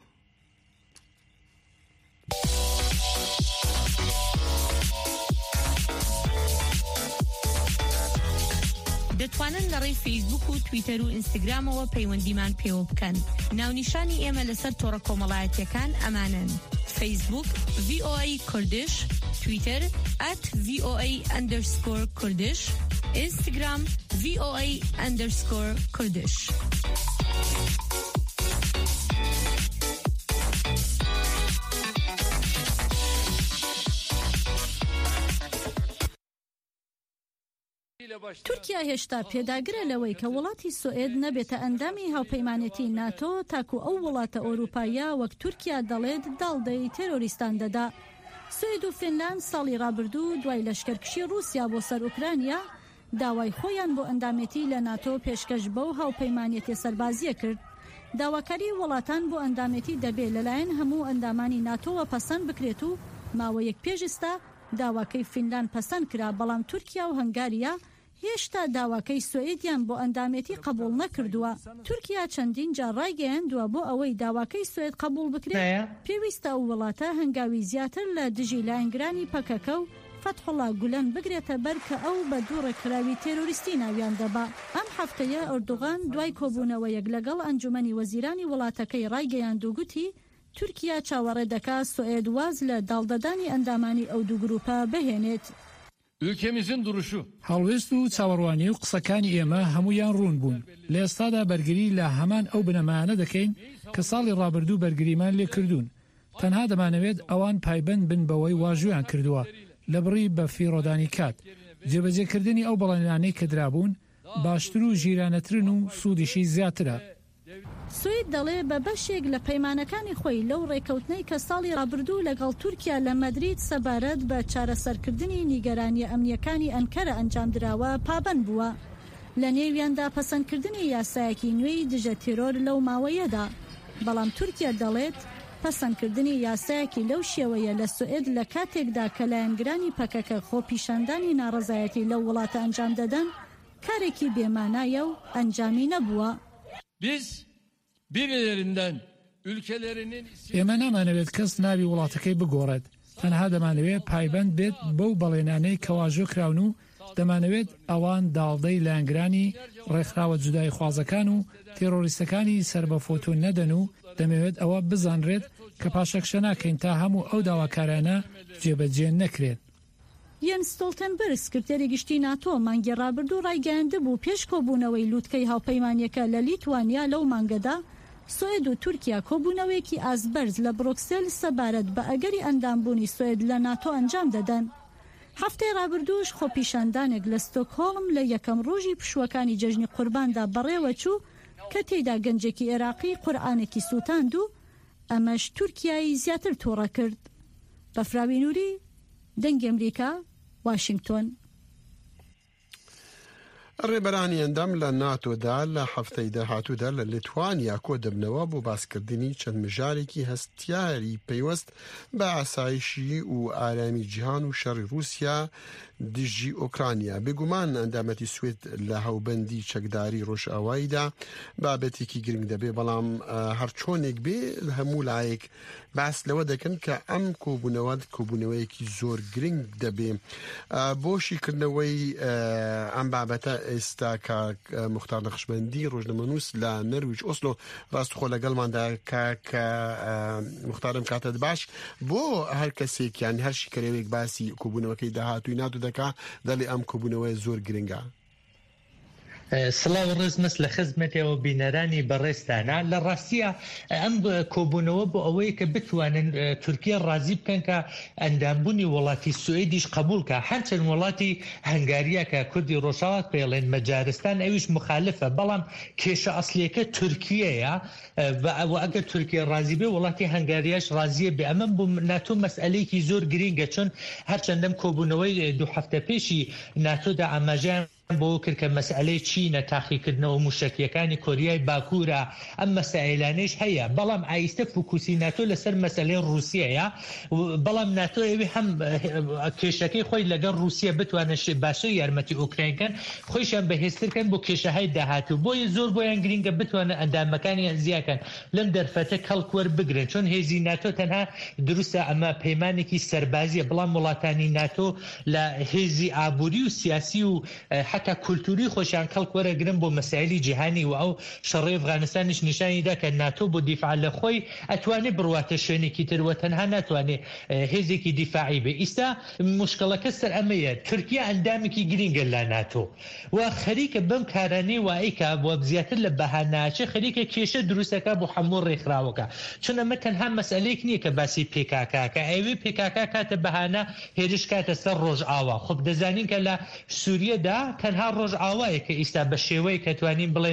دەتوانن لە ڕێی فیسبوک و تویتەر و ئینستاگرامەوە پەیوەندیمان پێوە بکەن. ناونیشانی ئێمە لەسەر تۆڕە کۆمەڵایەتیەکان ئەمانن: فیسبوک ڤی ئۆ ئەی کوردش، تویتەر ئەت ڤی ئۆ ئەی ئەندەرسکۆر کوردش، ئینستاگرام ڤی ئۆ ئەی ئەندەرسکۆر کوردش. تورکیا هێشتا پێداگرە لەوەی کە وڵاتی سوئێد نەبێتە ئەندامی هاوپەیمانەتی ناتۆ تاکو ئەو وڵاتە ئۆروپایە وەک تورکیا دەڵێت داڵدەی تێرۆریستان دەدا. سوئێد و فینلاند ساڵی ڕابردوو دوای لەشکەرکشی رووسیا بۆ سەر ئوکرانیا داوای خۆیان بۆ ئەندامەتی لە ناتۆ پێشکەش بەو هاوپەیمانەتی سەربازیە کرد. داواکاری وڵاتان بۆ ئەندامەتی دەبێت لەلایەن هەموو ئەندامانی ناتۆوە پەسەند بکرێت و ماوەیەک پێشستا داواکەی فینلاند پەسەند کرا، بەڵام تورکیا و هەنگاریا هێشتا داواکەی سوئێدیان بۆ ئەندامەتی قبول نەکردووە. تورکیا چەندین جار ڕایگەیاندووە بۆ ئەوەی داواکەی سوئێد قبول بکرێت پێویستە ئەو وڵاتە هەنگاوی زیاتر لە دژی لایەنگرانی پەکەکە و فەتحوڵا گولەن بگرێتە بەر کە ئەو بە دوو ڕێکخراوی تێرۆریستی ناویان دەبا. ئەم هەفتەیە ئەردوغان دوای کۆبوونەوەیەک لەگەڵ ئەنجومەنی وەزیرانی وڵاتەکەی ڕایگەیاند و گوتی تورکیا چاوەڕێ دەکات سوئێد واز لە داڵدەدانی ئەندامانی ئەو دوو گروپە بهێنێت. Ülkemizin duruşu هەڵوێست و چاوەڕوانی و قسەکانی ئێمە هەمویان ڕوون بوون. لە ئێستادا بەرگری لە هەمان ئەو بنەمایانە دەکەین کە ساڵی ڕابردوو بەرگریمان لێ کردوون. تەنها دەمانەوێت ئەوان پایبەند بن بەوەی واژویان کردووە لە بڕی بە فیڕۆدانی کات. جێبەجێکردنی ئەو بەڵێنانەی کە درابوون باشتر و ژیرانەترن و سوودیشی زیاترە. سوید دەڵێ بە بەشێک لە پەیمانەکانی خۆی لەو ڕێکەوتنەی کە ساڵی ڕابردوو لەگەڵ تورکیا لە مەدرید سەبارەت بە چارەسەرکردنی نیگەرانی ئەمنیەکانی ئەنکەرە ئەنجام دراوە پابەند بووە. لە نێویاندا پەسەندکردنی یاسایەکی نوێی دژە تیرۆر لەو ماوەیەدا. بەڵام تورکیا دەڵێت پەسەندکردنی یاسایەکی لەو شێوەیە لە سوئێد لە کاتێکدا kە لایەنگرانی پەکەکە خۆپیشاندانی ناڕەزایەتی لەو وڵاتە ئەنجام دەدەن کارێکی بێمانایە و ئەنجامی نەبووە. birilerinden ülkelerinin ئێمە نامانەوێت کەس ناوی وڵاتەکەی بگۆڕێت. تەنها دەمانەوێت پایبەند بێت بەو بەڵێنانەی کەواژۆ کراون و دەمانەوێت ئەوان داڵدەی لایەنگرانی ڕێکخراوە جودای خوازەکان و تێرۆریستەکانی سەر بە فۆتۆ نەدەن و دەمەوێت ئەوە بزانرێت کە پاشەکشە ناکەین تا هەموو ئەو داواکارانە جێبەجێ نەکرێت. یەنس ستۆلتەنبەرگ سکرتێری گشتی ناتۆ مانگی ڕابردوو ڕایگەیاندە بوو پێش کۆبوونەوەی لووتکەی هاوپەیمانیەکە لە لیتوانیا لەو مانگەدا سوئێد و تورکیا کۆبوونەوەیەکی ئازبەرز لە بڕۆکسێل سەبارەت بە ئەگەری ئەندامبوونی سوئێد لە ناتۆ ئەنجام دەدەن. هەفتەی ڕابردووش خۆپیشاندانێک لە ستۆکهۆڵم لە یەکەم ڕۆژی پشوەکانی جەژنی قورباندا بەڕێوە چوو کە تێیدا گەنجێکی عێراقی قورئانێکی سووتاند و ئەمەش تورکیایی زیاتر تۆڕە کرد. بەفراوی نووری دەنگی ئەمریکا واشنگتۆن. ڕێبەرانی ئەندام لە ناتۆدا لە هەفتەی داهاتوودا لە لیتوانیا کۆ دەبنەوە بۆ باسکردنی چەند مژارێکی هەستیاری پەیوەست بە ئاسایشی و ئارامی جیهان و شەڕی رووسیا دژی ئۆکرانیا. بێگومان ئەندامەتی سوێد لە هەوبەندی چەکداری ڕۆژئاواییدا بابەتێکی گرنگ دەبێ، بەڵام هەرچۆنێک بێ هەموو لایەک باس لەوە دەکەن کە ئەم کۆبوونەوە کۆبوونەوەیەکی زۆر گرنگ دەبێ. بۆشیکردنەوەی ئەم بابەتە ئێستا کە موختار نەخشبەندی ڕۆژنامەنووس لە نەرویج ئۆسلۆ ڕاستخۆ لەگەڵماندا کە موختارم کاتت باش بۆ هەر کەسێکیان هەر شیکەرەوەیەک باسی کۆبوونەوەکەی داهاتووی ناتۆ دەکا دەڵێ ئەم کۆبوونەوەی زۆر گرنگە. سڵاو ڕزمەس لە خزمەتەوە بینەرانی بەڕێستانە لە ڕاستیە ئەم کۆبوونەوە بۆ ئەوەیە کە بتوانن تورکیا ڕازی بکەن کە ئەندامبوونی وڵاتی سوئێدیش قبولکە، هەرچەند وڵاتی هەنگاریە کە کوردی ڕۆژاوات پێڵێن مەجارستان ئەویش مخالفە، بەڵام کێشە ئەسلیەکە تورکیەیە. ئەگەر تورکیا ڕازی بێ وڵاتی هەنگاریاش ڕازیە بێ. ئەمە بۆ ناتۆ مەسئلەیەکی زۆر گرینگە، چون هەرچەندەم کۆبوونەوەی دوو هەفتە پێشی ناتۆدا ئاماژیان بۆ کرد کە مەسئلەی چینە تاقیکردنەوە موشکیەکانی کۆریای باکوورە، ئەم مەسائلانەش هەیە، بەڵام ئایستە فوکوسی ناتۆ لەسەر مەسئلەی رووسیەیە. بەڵام ناتۆ ئەوێ هەم کێشەکەی خۆی لەگەڵ رووسیا بتوانێت باشە یارمەتی ئوکراینکەن خۆیشیان بەهێزترکەن بۆ کێشەهای داهاتوو، بۆیە زۆر بۆیان گرینگە بتوانە ئەندامەکانیان زیاکەن لەم دەرفەتە کەڵکوەر بگرن، چون هێزی ناتۆ تەنها دروستە ئەمە پەیمانێکی سەربازیە، بەڵام وڵاتانی ناتۆ لە هێزی ئابووری و سیاسی و حتا کولتوری خۆشیان کەڵک وەرەگرن بۆ مەسایلی جیهانی و ئەو شەڕی ئەفغانستانیش نیشانیدا کە ناتۆ بۆ دیفاع لە خۆی ئەتوانێت بڕواتە شوێنێکی تروە، تەنها ناتوانێت هێزێکی دیفاعی بێ. ئیستا مشکلەکە سەر ئەمەیە تورکیا ئەندامێکی گرینگە لە ناتۆ و خەریکە بەم کارانەی وایکە بۆ زیاتر لە بەهاناچە خەریکە کێشە دروستەکە بۆ هەموو ڕێکخراوەکە، چون ئەمە تەنها مەسئلەیەک نییە کە باسی پێکاکا کە ئەوێ پێکاکا کاتە بەهانە هێرش کاتە سەر ڕۆژئاوا. خۆ دەزانین کە لە سووریەدا تەنها ڕۆژئاوایە کە ئیستا بە شێوەیە کە توانین بڵێن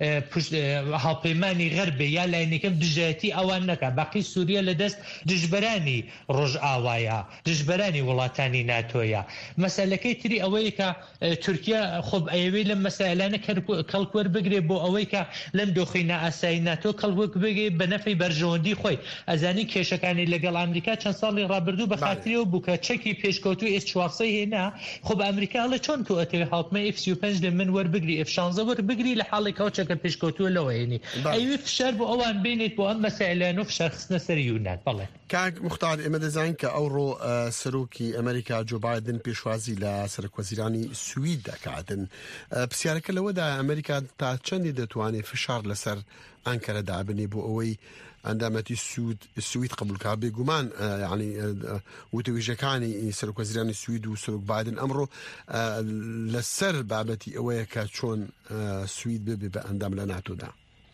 هاوپەیمانی غەربێ یا لایەنێکم دژایەتی ئەوان نەکە، باقی سووریا لەدەست دژبەرانی ڕۆژئاوایە، دژبەرانی وڵاتانی ناتۆیە. مەسەلەکەی تری ئەوەیە کە تورکیا خۆ ئەوێ لەم مەسائلانە کەڵکوەر بگرێ بۆ ئەوەی کە لەم دۆخی نائاسایی ناتۆ کەڵک بگرێ بە نەفعی بەرژەوەندی خۆی. ئەزانی کێشەکانی لەگەڵ ئەمریکا چەند ساڵی ڕابردوو بە خاتریەوە بوو کە چەکی پێشکەوتوی ئێس چوارسەی هێنا، خۆ بە ئەمریکاڵە چۆن تو ئەتەوێ هاڵتمە ئف سی و پێنج لە من وەربگری ئف شانزە وەربگری لە حاڵێک ئەو چەکە پێشکەوتووە لەوەیەنی ئەوێ فشار بۆ ئەوان بینێت بۆ ئەم مەسائلانە و فشار خستنە سەر یونان. بەڵێ کاک مختار ئێمە دەزانین کە ئەوڕۆ سەرۆکی ئەمریکا جۆ بایدن پێشوازی لە سەرۆکوەزیرانی سوید دەکاتن. پرسیارەکە لەوەدا ئەمریکا تا چەندی دەتوانێت فشار لەسەر ئەنکەرە دابنێ بۆ ئەوەی ئەندامەتی سوید قبولکا بێگومان یعنی وتەویژەکانی سەرۆکوەزیرانی سوید و سەرۆک بایدن ئەمڕۆ لەسەر بابەتی ئەوەیە کە چۆن سوید ببێ بە ئەندام لە ناتۆدا.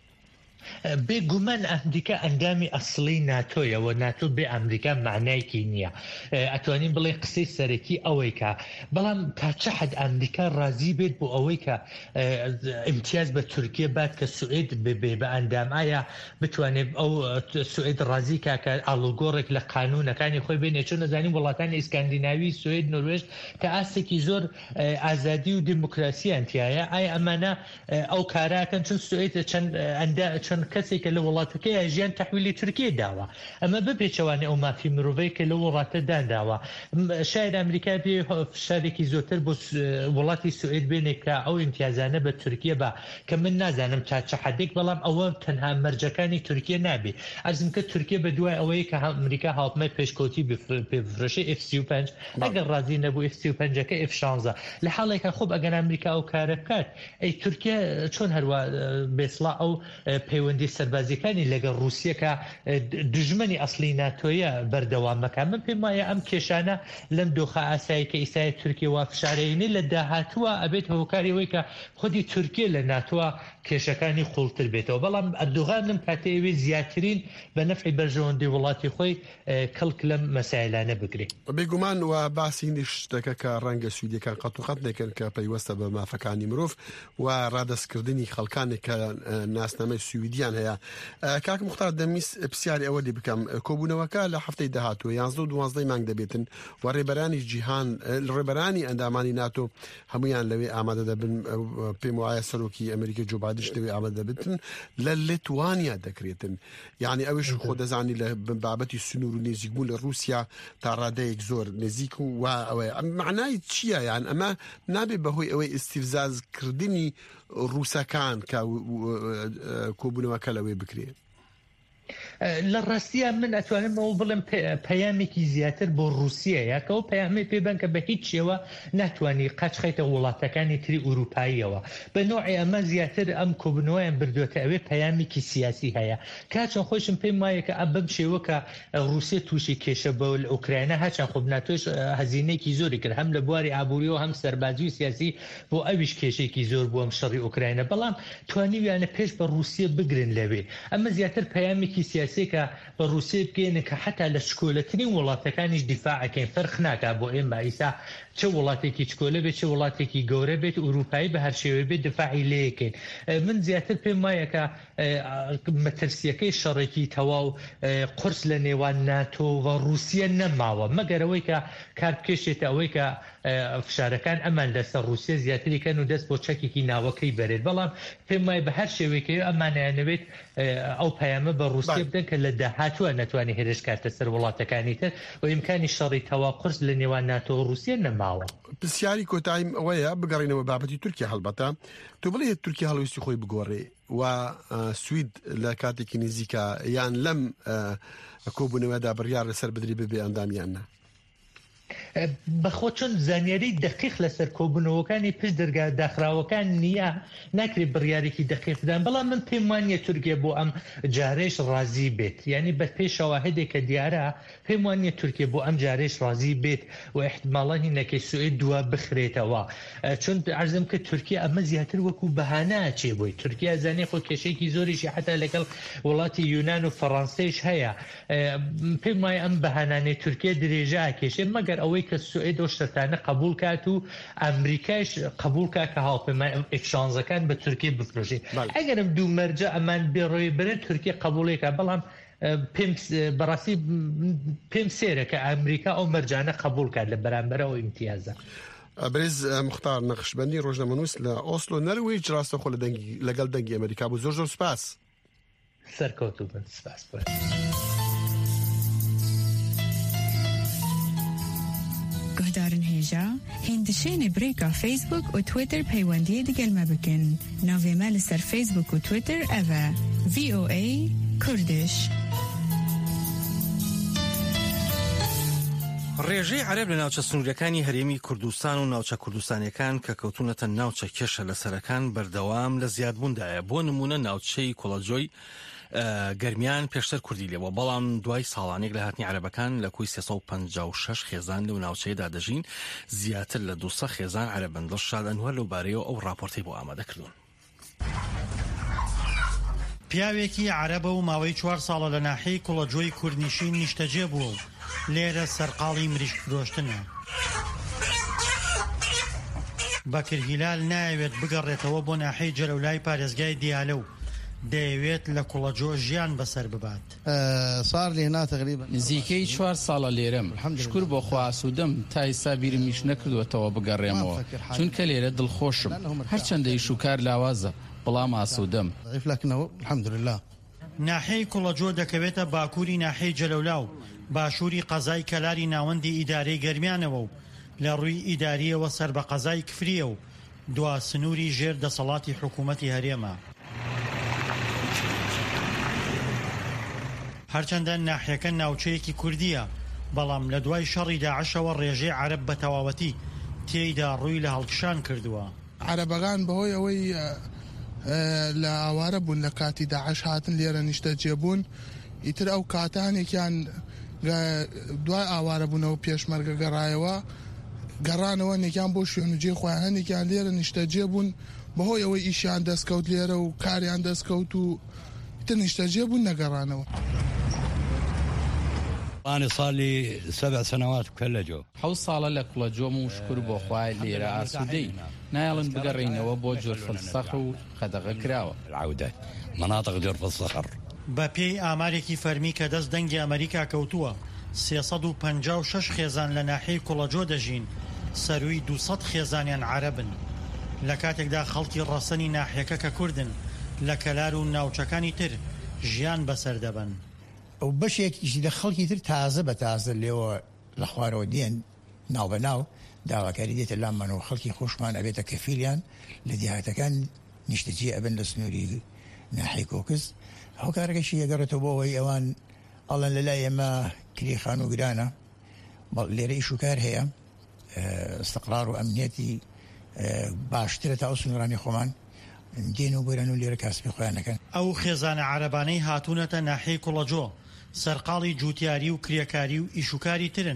بێگومان ئەمریکا ئەندامی ئەسڵی ناتۆیەوە ناتۆ بێ ئەمریکا معنایکی نییە. ئەتوانین بڵێ قسەی سەرەکی ئەوەی کە بەڵام تا چه حد ئەمریکا ڕازی بێت بۆ ئەوەی کە ئیمتیاز بە تورکیە بات کە سوئید ببێ بە ئەندام ئایا بتوانێت ئەو سوئید ڕازی کا کە ئاڵوگۆڕێک لە قانونەکانی خۆی بێنێ چۆن نەزانین وڵاتانی ئیسکاندیناوی سوئید نۆروێژ کە ئاستێکی زۆر ئازادی و دیموکراسیان تایە ئایا ئەمانە ئەو کاراکەن چون سوئید چەند ئەندا چەند کەسێکە لە وڵاتەکەی ژیان تەحویلی تورکیە داوە ئەمە ببێچەوانێ ئەو مافی مرۆڤەی کە لە وڵاتە داداوە شاید ئەمریکا بێ فشارێکی زۆرتر بۆ وڵاتی سوئید بێنێ کە ئەو ئیمتیازانە بە تورکیە بە کە من نازانم تا چه حدێک بەڵام ئەوە تەنها مەرجەکانی تورکیە نابێ ئەرزم کە تورکیە بە دوای ئەوەیە کە ئەمریکا هاوڵمای پێشکەوتی پێفرۆشی ئف سی و پێنج ئەگەر ڕازی نەبوو ئف سی و پێنجەکە ئف شانزە لە حاڵێکە خۆب ئەگەر ئەمریکا ئەو کارە بکات ئەی تورکیە چۆن هەروە بێسڵا ئەو پەیوەندی سەربازیەکانی لەگەڵ رووسیەکە دژمنی ئەسلی ناتۆیە بەردەوامەکە من پێم وایە ئەم کێشانە لەم دۆخە ئاسایی کە ئیسای تورکیە وا فشارەینی لە داهاتووە ئەبێت هۆکاری ئەوەی کە خودی تورکیە لە ناتۆوە کێشەکانی خوڵتر بێتەوە بەڵام ئەردوغانم کاتەیەوێ زیاترین بە نەفعی بەرژەوەندەی وڵاتی خۆی کەڵک لەم مەسایلانە بگرێت بێگومان و باسی نیشتەکە کە ڕەنگە سویدەکان قەت و قەت نەکەن کە پەیوەستە بە مافەکانی مرۆڤ و ڕادەستکردنی خەڵکانێک کە ناسنامەی سویدیان هەیە. کاک مختار دەمیست پرسیاری ئەوە دی بکەم کۆبوونەوەکە لە هەفتەی داهاتووە یانزدە و دوانزدەی مانگ دەبێتن و ڕێبەرانی جیهان ڕێبەرانی ئەندامانی ناتۆ هەمویان لەوێ ئامادە دەبن پێم وایە سەرۆکی ئەمریکا جو بایدن لەوێ ئامادە دەبێتن لە لیتوانیا دەکرێتن یعنی ئەوش خۆ دەزانی لە بابەتی سنوور و نێزیکبوون لە رووسیا تا ڕادەیەک زۆر نزیک و ئەوەیە معنای چییە یان ئەمە نابێت بەهۆی ئەوەی ئیستیفزازکردنی ڕووسەکان کە کۆبوونەوەکە لەوێ بکرێت. لە ڕاستیە من ئەتوانمەوە بڵم پەیامێکی زیاتر بۆ رووسیەیە کە ئەو پەیامی پێبن کە بە هیچ شێوە ناتوانانی قەچخیتە وڵاتەکانی تری ئوروپاییەوە بە نوعی ئەمە زیاتر ئەم کۆبنەوەیان بردوێتە ئەوێ پەیامێکی سیاسی هەیە کاچۆن خۆشم پێم وایە کە ئەم بەم شێوەکە رووسیا تووشی کێشە بە لە ئوکراینە هەچەند خۆ ناتۆش هەزینەیەکی زۆری کرد هەم لە بواری ئابووریەوە هەم سەربازی و سیاسی بۆ ئەویش کێشێکی زۆر بووە ئەم شەڕی ئوکراینە بەڵام توانیویانە پێش بە رووسیا بگرن لەوێ ئەمە زیاتر پەیامێکی سیاسی کە بە رووسیا بگەێنن کە حتا لە شکۆلەترین وڵاتەکانیش دیفاعەکەین فەرق ناکات بۆ ئێمە ئیسا چه وڵاتێکی چکۆلە بێت چه وڵاتێکی گەورە بێت ئوروپایی بە هەر شێوەیە بێت دفاعی لەیەکەین من زیاتر پێم وایە کە مەترسیەکەی شەڕێکی تەواو قورس لە نێوان ناتۆ و رووسیا نەماوە مەگەرەوەی کە کار بکێشێتە ئەوەی کە فشارەکان ئەمان لەسەر رووسیا زیاتریکەن و دەست بۆ چەکێکی ناوەکەی بەرێت بەڵام پێم وایە بە هەر شێوەیەکەوە ئەمانیانەوێت ئەو پەیامە بە رووسیا بدەن کە لە داهاتووە نەتوانێت هێرش کاتە سەر وڵاتەکانی تر و ئیمکانی شەڕی تەواو قورس لە نێوان ناتۆ و رووسیا نەماوە. پرسیاری کۆتاییم ئەوەیە بگەڕینەوە بابەتی تورکیا هەڵبەتە تۆ بڵێ تورکیا هەڵویستی خۆی بگۆڕێ و سوید لە کاتێکی نزیکە یان لەم کۆبوونەوەدا بڕیار لەسەر بدری ببێ ئەندامیانە بەخۆ چۆن زانیاری دقیق لەسەر کۆبوونەوەکانی پشت دەرگا داخراوەکان نییە ناکرێت بڕیارێکی دقیقدان بەڵام من پێم وانیە تورکیا بۆ ئەم جارێش ڕازی بێت یعنی بە پێی شەواهدێکە دیارە پێم وانیە تورکیا بۆ ئەم جارێش ڕازی بێت و احتماڵاً هینەکەی سوئید دووە بخرێتەوە چون عەرزم کە تورکیا ئەمە زیاتر وەکو بەهانەچێ بۆی تورکیا زانێ خۆ کێشەیەکی زۆریشی حتا لەگەڵ وڵاتی یونان و فەڕەنسەیش هەیە پێم وایە ئەم بەهانانەی تورکیا درێژە کێشێ مەگەر ئەوەی کە سوئید و شتانە قبول کات و ئەمریکایش قبول کا کە هاوپەیمانی ئف شانزەکان بە تورکیا بفرۆشێت ئەگەرم دوو مەرجە ئەمان بێڕۆی برن تورکیا قبولێکە بەڵام بەڕاستی پێم سێرە کە ئەمریکا ئەو مەرجانە قبول کات لە بەرامبەرەوە ئیمتیازە. برێز مختار نەخشبەندی ڕۆژنامەنووس لە ئۆسلۆ نەرویج ڕاستەخۆ لەگەڵ دەنگی ئەمریکا بوو زۆر زۆر سپاس سەرکەوتوو بن سپاس بن. گهدارن هێژا هێندشێنێ برێکا فیسبوک و تویتر پەیوەندیە دیگەلمە بکەن ناوێمە لەسەر فیسبوک و تویتر ئەڤە ڤی ئۆ ئەی کوردش. ڕێژەی عەرەب لە ناوچە سنوورەکانی هەرێمی کوردستان و ناوچە کوردستانیەکان کە کەوتونەتە ناوچە کێشە لەسەرەکان بەردەوام لە زیادبووندایە. بۆ نمونە ناوچەی کۆڵەجۆی گەرمیان پێشتر کوردی لێەوە، بەڵام دوای ساڵانێک لە هاتنی عەرەبەکان لە کوی سێسەد و پەنجا و شەش خێزان لەو ناوچەیەدا دەژین، زیاتر لە دووسە خێزان عەرەبن. دڵشاد ئەنوەر لەوبارەیەوە ئەو ڕاپۆرتەی بۆ ئامادە کردوون. پیاوێکی عەرەبە و ماوەی چوار ساڵە لە ناحیەی کوڵەجۆی کوردنشین نیشتەجێ بووە و لێرە سەرقاڵی مریشک فرۆشتنە. بەکر هیلال نایەوێت بگەڕێتەوە بۆ ناحیەی جەلەولای پارێزگای دیالە و دەیەوێت لە کوڵەجۆ ژیان بەسەر ببات. سار لێنا تقریبا نزیکەی چوار ساڵە لێرەم، شکر بۆ خوا ئاسوودەم تا ئێستا بیرمیش نەکردوێتەوە بگەڕێمەوە، چونکە لێرە دڵخۆشم، هەرچەندە ئیش و کار لاوازە، بەڵام ئاسوودەم. الحەمدولله. ناحیەی کوڵەجۆ دەکەوێتە باکووری ناحیەی جەلەولا و باشووری قەزای کەلاری ناوەندی ئیدارەی گەرمیانەوە و لە ڕووی ئیداریەوە سەر بە قەزای کفریە و دوا سنووری ژێر دەسەڵاتی حکوومەتی هەرێمە. هەرچەندە ناحیەکە ناوچەیەکی کوردیە، بەڵام لە دوای شەڕی داعشەوە ڕێژەی عەرەب بە تەواوەتی تێیدا ڕووی لە هەڵکشان کردووە. عەرەبەکان بەهۆی ئەوەی لە ئاوارە بوون لە کاتی داعش هاتن لێرە نیشتەجێ بوون، ئیتر ئەو کاتانێکیان دوای ئاوارە بوونەوە پێشمەرگە گەڕایەوە گەڕانەوە نێکیان بۆ شوێنوجێ خۆیان، هەندێکیان لێرە نیشتەجێ بوون بەهۆی ئەوەی ئیشیان دەستکەوت لێرە و کاریان دەستکەوت و ئیتر نیشتەجێ بوون نەگەڕانەوە. أنا صار لي سبع سنوات كلجو. حوص صار لك كلجوم وشكر بأخوي اللي رأسودي نايلن بقرينا وبو جرف الصخر وخدغ كراوة. العودة مناطق جرف الصخر. بابي أمريكي فرمي كدس دنجي أمريكا كوتوا سيصد وبنجا وشش خيزان لناحي كلجو دجين سروي دوصد خيزانيان عربن لكاتك دا خلطي الرسني ناحيك ككردن لكلارو ناوچكاني تر جيان بسر دبن. و بەشێکیشی لە خەڵکی تر تازە بە تازە لێوە لە خوارەوە دێن ناو بە ناو داواکاری دێتە لامانەوە خەڵکی خۆشمان ئەبێتە کەفیلیان لە دیهاتەکان نیشتەجێ ئەبن لە سنووری ناحی کۆکس. هەوکارەکەشی ئەگەڕێتەوە بۆ ئەوەی ئەوان ئەڵەن لە لای ئێمە کلیخان و گرانە، لێرە ئیش و کار هەیە، استقرار و ئەمنیەتی باشترە تا ئەو سنوورانی خۆمان دین و بۆران و لێرە کاسبی خۆیانەکەن. ئەو خێزانە عەرەبانەی هاتوونەتە ناحیەی کوڵەجۆ سەرقاڵی جوتیاری و کرێکاری و ئیشوکاری ترن.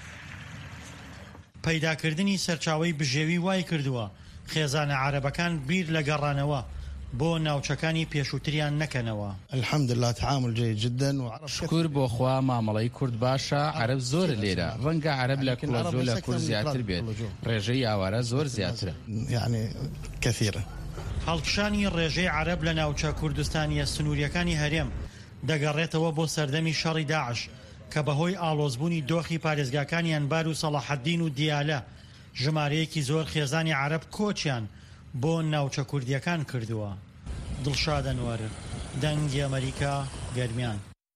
پەیداکردنی سەرچاوەی بژێوی وای کردووە خێزانە عەرەبەکان بیر لە گەڕانەوە بۆ ناوچەکانی پێشووتریان نەکەنەوە. الحمدلله تعامل جيد جدا شکر بۆ خوا مامەڵەی کورد باشە، عەرەب زۆر لێرە، ڕەنگە عەرەب لە کوڵەجۆ لە کورد زیاتر بێت، ڕێژەی ئاوارە زۆر زیاترە. یعنی کەثیرە. هەڵکشانی ڕێژەی عەرەب لە ناوچە کوردستانیە سنووریەکانی هەرێم دەگەڕێتەوە بۆ سەردەمی شەڕی داعش کە بەهۆی ئاڵۆزبوونی دۆخی پارێزگاکانی ئەنبار و سەڵاحەدین و دیالە ژمارەیەکی زۆر خێزانی عەرەب کۆچیان بۆ ناوچە کوردیەکان کردووە. دڵشاد ئەنوەر، دەنگی ئەمریکا، گەرمیان.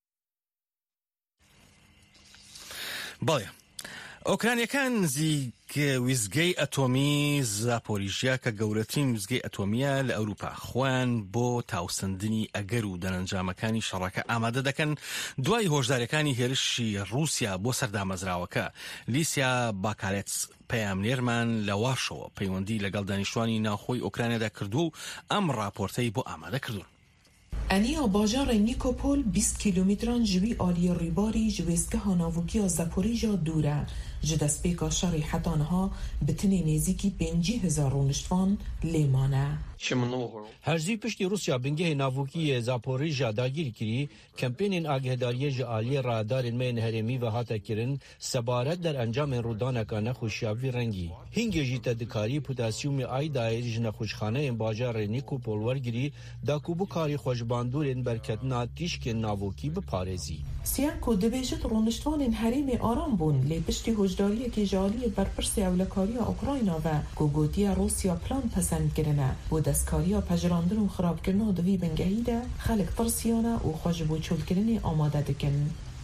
بەڵێ ئۆکرانیەکان نزیک ویزگەی ئەتۆمی زاپۆریژیا کە گەورەترین ویزگەی ئەتۆمیە لە ئەوروپا خۆیان بۆ تاوسندنی ئەگەر و دەرەنجامەکانی شەڕەکە ئامادە دەکەن دوای هۆشداریەکانی هێرشی رووسیا بۆ سەردامەزراوەکە. لیسیا باکارێتس پەیامنێرمان لە واشەوە پەیوەندی لەگەڵ دانیشتوانی ناوخۆی ئۆکرانیادا کردو و ئەم راپۆرتەی بۆ ئامادە کردوون. ئەنیا باژارە نیکۆپۆل بیست کیلومتران جوی ئالیە ڕیباری ji wêzgeha navikiya Zaporîja dûr e ji destpêka şerê hetanha bi tinê nêzîkî pêncî hezar rûniştvan lê mane. Herzî piştî Rusya bingehê navokiyê Zaporîja dagîr kirî, kempênên agihdariyê ji aliyê radarên me yên herêmî ve hate kirin, sebaret der encamên rûdaneka nexweşiyavî rengî. Hingê jî te dikarî potasyûmê aydayê ji nexweşxaneyên bajarê Nikopol wergirî, da ku bikarî xweşbandûrên berketina tîşkên navokî biparêzî. Siyanko dibêjit rûniştvanên herêmê aram bûn lê piştî hojdariyekê ji aliyê berpirsê ewlekariya Ukrayna ve ku gotiya Rusya plan pesend kirine bû destskariya pejirandin û xirabkirina di vî bingehî de xelek tirsiyane û xwe ji bo çûlkirinê amade dikin.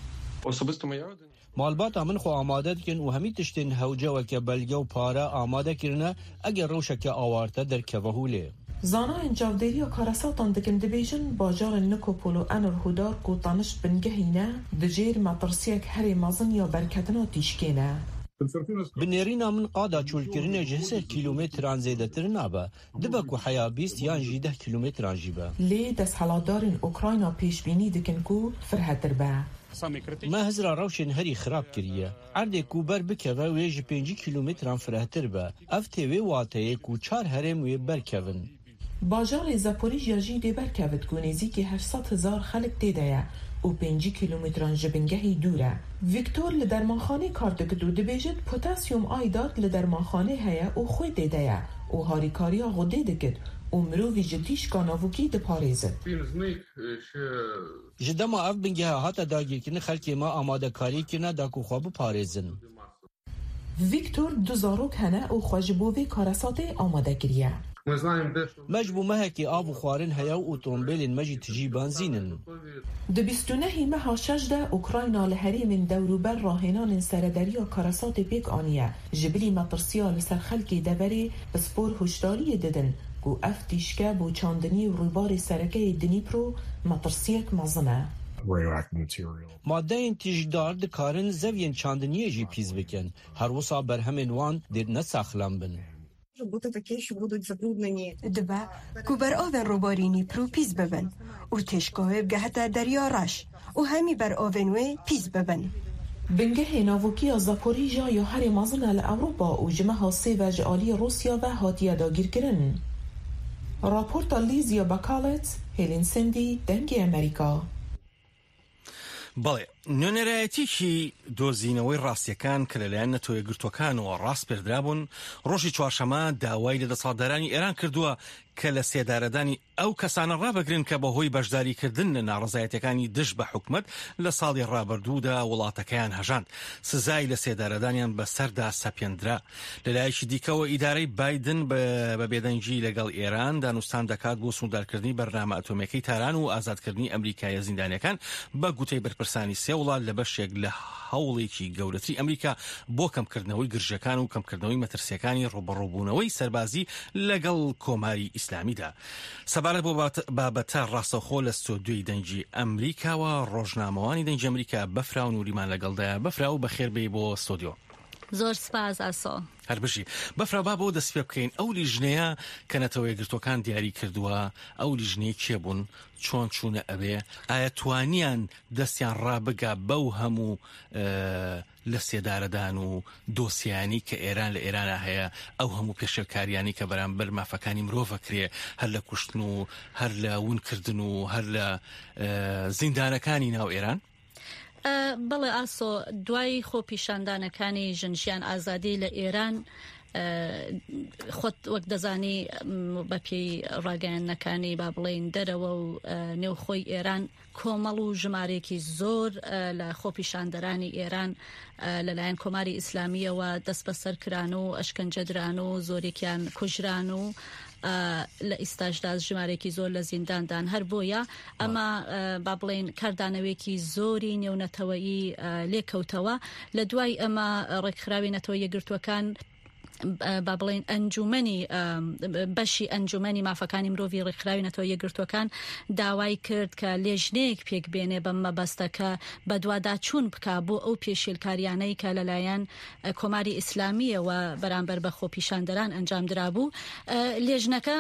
Malbata min xwe amade dikin û hemî tiştên hewce weke belge û pare amade kirine eger rewşeke awarte derkeve hûlê. زانایان جاودێریە کارەساتان دەکەن دەبێژن باژارên Nikopol û Enerhodar ku tanişt bingehî ne di jêr metirsiyek herê mezin ya berketina tîşkê ne. Binêrîna min qada çûlkirinê ji sed kîlometran zêdetir nabe. Dibe ku heya bîst yan jî deh kîlometran jî be. Lê desthilatdarên Ukrayna pêşbînî dikin ku firhetir be. Me hezra rewşên herî xirab kiriye. Erdê ku ber bikeve wê ji pêncî kîlometran firehtir be. Ev tê wê wateyê ku çar herêm wê berkevin. Bajarê Zaporîjya jî dê berkevit ku nêzîkî heft hezar xelek tê de ye û pêncî kîlometran ji bingehî dûr e. Viktor li dermanxanê kar dikit û dibêjit potasyum aydat li dermanxanê heye û xwe tê de ye û harîkariya xwedê dikit û mirovî ji tîşka navûkî diparêzin. Ji dema ev bingeha hata dagirkirin xelkê me amadekarî kirine da ku xwe biparêzin. Viktor du zarok hene û xwe ji bo vê karasatê amade kiriye. Me ji bo mehekê av û xwarin heye û otomobîlên me jî tijî benzînin. Di bîst û nehê meha şeş de Ukrayna li herêmên dewrûber rahênanên serederiya karasatê pêk aniye. Ji bilî metirsiya li ser xelkê deverê bi spor huşdariyê didin ku ev tîşke bo çandinî û rûbarê serekeyê Dnîpro metirsiyek mezin e. Maddeyên tîjdar dikarin zeviyên çandiniyê jî pîz bikin. Her wisa berhemên wan dê nesaxlan bin. Dibe ku beravên robarî Dnîpro pîz bibin û têşkoyê bigehete derya reş û hemî beravên wê pîz bibin. Bingehê navûkiya Zaporîjya ya herê mezin e li Ewropa û ji meha sê ve ji aliyê Rûsya ve hatiye dagîrkirin. Raporta Lizia Bakalet, Helen Sindî, dengê Amerîka. بەڵێ نوێنەرایەتێکی دۆزینەوەی ڕاستیەکان کە لەلایەن نەتۆیە گرتوەکانەوە ڕاست پێدرابوون ڕۆژی چوارشەمە داوای لە دەسەڵاتدارانی ئێران کردووە کە لە سێدارەدانی ئەو کەسانە ڕابگرن کە بەهۆی بەشداریکردن لە ناڕزایەتەکانی دژ بە حکومت لە ساڵی ڕابردوودا وڵاتەکەیان هەژاند سزای لە سێدارەدانیان بەسەردا سەپێندرا لەلایەکی دیکەوە ئیدارەی بایدن بە بێدەنگی لەگەڵ ئێران دانوستان دەکات بۆ سوودارکردنی بەرنامە ئەتۆمیەکەی تاران و ئازادکردنی ئەمریکایە زیندانیەکان بە گوتەی بەرپرسانی سێ وڵات لە بەشێک لە هەوڵێکی گەورەتری ئەمریکا بۆ کەمکردنەوەی گرژەکان و کەمکردنەوەی مەترسیەکانی ڕوبەڕووبوونەوەی سەربازی لەگەڵ کۆماری ئیسلامیدا سەبارەت بۆ بابەتە ڕاستەوخۆ لە ستۆدیۆی دەنگی ئەمریکاوە ڕۆژنامەوانی دەنگی ئەمریکا بەفرا و نوریمان لەگەڵدایە بەفرا و بەخێربێ بۆ ستۆدیۆ. زۆر سپاس ئاسۆ. هەر بژی بەفرا با بۆ دەست پێ بکەین ئەو لیژنەیە کە نەتەوەی گرتوەکان دیاری کردووە ئەو لیژنەی کێبوون چۆن چوونە ئەبێ ئایا توانیان دەستیان ڕابگا بەو هەموو لە سێدارەدان و دۆسیانی کە ئێران لە ئێرانە هەیە ئەو هەموو پێشەکاریانی کە بەرامبەر مافەکانی مرۆڤەکرێ هەر لە کوشتن و هەر لە ونکردن و هەر لە زیندانەکانی ناو ئێران؟ بەڵێ ئاسۆ دوای خۆپیشاندانەکانی ژنجیان ئازادی لە ئێران خۆت وەک دەزانی بەپێی ڕاگەیاندنەکانی با بڵێن دەرەوە و نێوخۆی ئێران کۆمەڵ و ژمارێکی زۆر لە خۆپیشاندەرانی ئێران لەلایەن کۆماری ئیسلامیەوە دەست بەسەر کران و ئەشکەنجەدران و زۆرێکیان کوژران و لە ئیستاشدا ژمارێکی زۆر لە زینداندان هەر بۆیە ئەمە با بڵێن کاردانەوەیەکی زۆری نێونەتەوەیی لێکەوتەوە لە دوای ئەمە ڕێکخراوی نەتەوەیە گرتوەکان با بڵێن ئەنجومەنی بەشی ئەنجومەنی مافەکانی مرۆڤی ڕێکخراوی نەتەوەیە گرتوەکان داوای کرد کە لێژنەیەک پێک بێنێ بەم مەبەستەکە بە دوواداچوون بکا بۆ ئەو پێشێلکاریانەی کە لەلایەن کۆماری ئیسلامیەوە بەرامبەر بە خۆپیشاندەران ئەنجام درابوو. لێژنەکە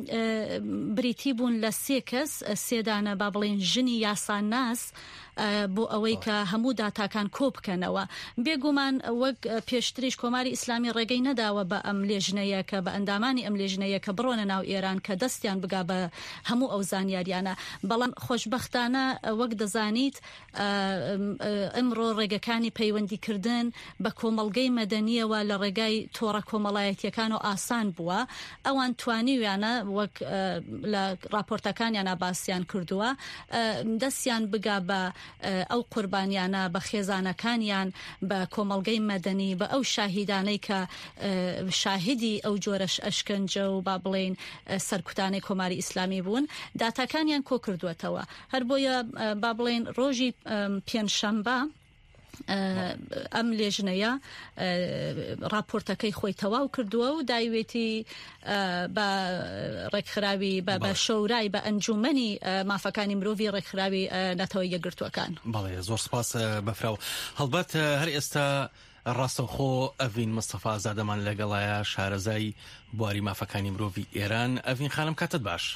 بریتی بوون لە سێ کەس سێدانە با بڵێن ژنی یاساناس بۆ ئەوەی کە هەموو داتاکان کۆ بکەنەوە بێگومان وەک پێشتریش کۆماری ئیسلامی ڕێگەی نەداوە بە ئەم لێژنەیە کە بە ئەندامانی ئەم لێژنەیە کە بڕۆنە ناو ئێران کە دەستیان بگا بە هەموو ئەو زانیاریانە بەڵام خۆشبەختانە وەک دەزانیت ئەمڕۆ ڕێگەکانی پەیوەندیکردن بە کۆمەڵگەی مەدەنیەوە لە ڕێگای تۆڕە کۆمەڵایەتیەکان و ئاسان بووە ئەوان توانیویانە وەک لە راپۆرتەکانیانە باسییان کردووە دەستیان بگا بە ئەو قوربانیانە بە خێزانەکانیان بە کۆمەڵگەی مەدەنی بە ئەو شاهیدانەی کە شاهدی ئەو جۆرەش ئەشکەنجە و با بڵێن سەرکوتانەی کۆماری ئیسلامی بوون داتاکانیان کۆ کردوێتەوە هەر بۆیە با بڵێن ڕۆژی پێنجشەمبە ئەم لێژنەیە راپۆرتەکەی خۆی تەواو کردووە و دایوێتی بە ڕێکخراوی بە شەورای بە ئەنجومەنی مافەکانی مرۆڤی ڕێکخراوی نەتەوەی یەکگرتووەکان. بەڵێ زۆر سپاس بەفراو. هەڵبەت هەر ئێستا ڕاستەوخۆ ئەڤین مستەفا ئازادەمان لەگەڵایە شارەزای بواری مافەکانی مرۆڤی ئێران. ئەڤین خانم کاتت باش.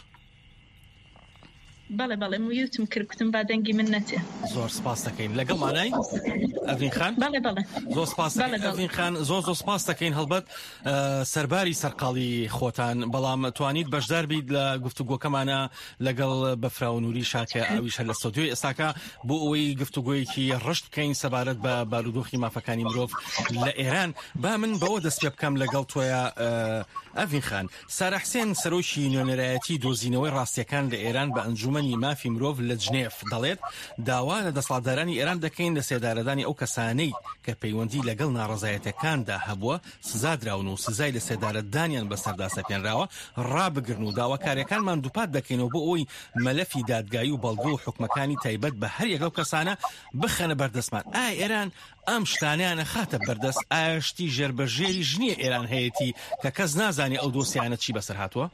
بەڵێ بەڵێ ویوتم کردکتم با دەنگی من نەچێ. زۆر سپاس دەکەین لەگەڵ مانای ئەڤین خان. بەڵێ بەڵێ زۆر سپاس ئەڤین خان، زۆر زۆر سپاس دەکەین. هەڵبەت سەرباری سەرقاڵی خۆتان، بەڵام توانیت بەشدار بیت لە گفتوگۆکەمانە لەگەڵ بەفراو نووری شاکە ئەویش هەر لە ستۆدیۆی ئێستاکە بۆ ئەوەی گفتوگۆیەکی ڕشت بکەین سەبارەت بە بارودۆخی مافەکانی مرۆڤ لە ئێران. با من بەوە دەست پێ بکەم لەگەڵ تۆیە ئەڤین خان. سارا حسێن سەرۆکی نوێنەرایەتی دۆزینەوەی ڕاستیەکان لە ئێران بە ئەنجومەنی مافی مرۆڤ لە جنێف دەڵێت داوا لە دەسەڵاتدارانی ئێران دەکەین لە سێدارەدانی ئەو کەسانەی کە پەیوەندی لەگەڵ ناڕەزایەتەکاندا هەبووە سزادراون و سزای لە سێدارەدانیان بەسەردا سەپێنراوە ڕابگرن و داواکاریەکانمان دووپات دەکەینەوە بۆ ئەوی مەلەفی دادگایی و بەڵگە و حکومەکانی تایبەت بە هەر یەک لەو کەسانە بخەنە بەردەستمان. ئایا ئێران ئەم شتانیانە خاتە بەردەست؟ ئاشتی ژێربەژێری ژنیە ئێران هەیەی کە کەس نازانێ ئەو دۆسیانە چی بەسەر هاتووە؟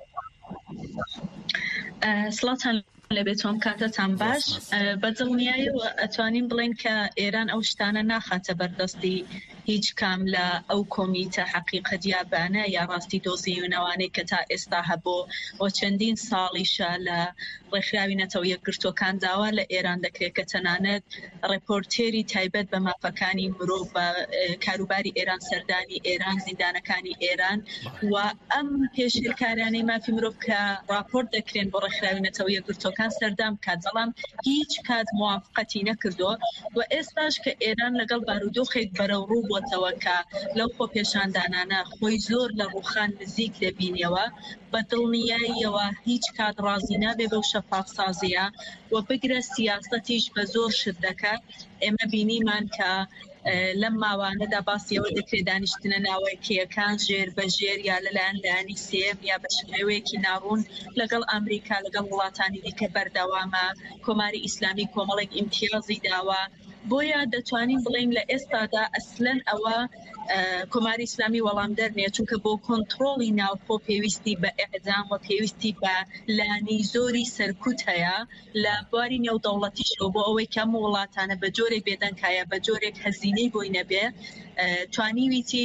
سڵاتان لەبێتۆم کاتتان باش. بەدڵنیایەوە ئەتوانین بڵێن کە ئێران ئەو شتانە ناخاتە بەردەستی هیچ کام لە ئەو کۆمیتە حەقیقە دیابانە یا ڕاستی دۆزیونەوانەی کە تا ئێستا هەبوو بۆ چەندین ساڵیشە لە ڕێکخراوی نەتەوە یەکگرتوەکان داوا لە ئێران دەکرێت کە تەنانەت ڕێپۆرتێری تایبەت بە مافەکانی مرۆڤ بە کاروباری ئێران، سەردانی ئێران، زیندانەکانی ئێران و ئەم پێشێرکارانەی مافی مرۆڤ کە راپۆرت دەکرێن بۆ ڕێکخراوی نەتەوە یەکگرتوەکان سەردام کات، بەڵام هیچ کات موافقەتی نەکردووە و ئێستاش کە ئێران لەگەڵ بارودۆخێک بەرەو ڕوو بۆتەوە کە لەو خۆ پێشاندانانە خۆی زۆر لە ڕووخان نزیک دەبینەوە بە دڵنیاییەوە هیچ کات ڕازی نابێ بەو شەفافسازیە و بگرە سیاسەتیش بە زۆر شت دەکات. ئێمە بینیمان کە لەم ماوانەدا باسیەوە دەکرێت دانیشتنە ناوەکیەکان ژێر بە ژێر یا لەلایەن لایەنی سێم یا بە شێوەیەکی ناڕوون لەگەڵ ئەمریکا لەگەڵ وڵاتانی دیکە بەردەوامە. کۆماری ئیسلامی کۆمەڵێک ئیمتیازی داوە، بۆیە دەتوانین بڵین لە ئێستادا ئەسلەن ئەوە کۆماری ئیسلامی وەڵام دەرنێ، چونکە بۆ کۆنتڕۆڵی ناوخۆ پێویستی بە ئێعدام و پێویستی بە لانی زۆری سەرکوت هەیە لە بواری نێودەوڵەتیشەوە بۆ ئەوەی کەم وڵاتانە بە جۆرێک بێدەنگایە بە جۆرێک هەزینەی بۆی نەبێ توانیویتی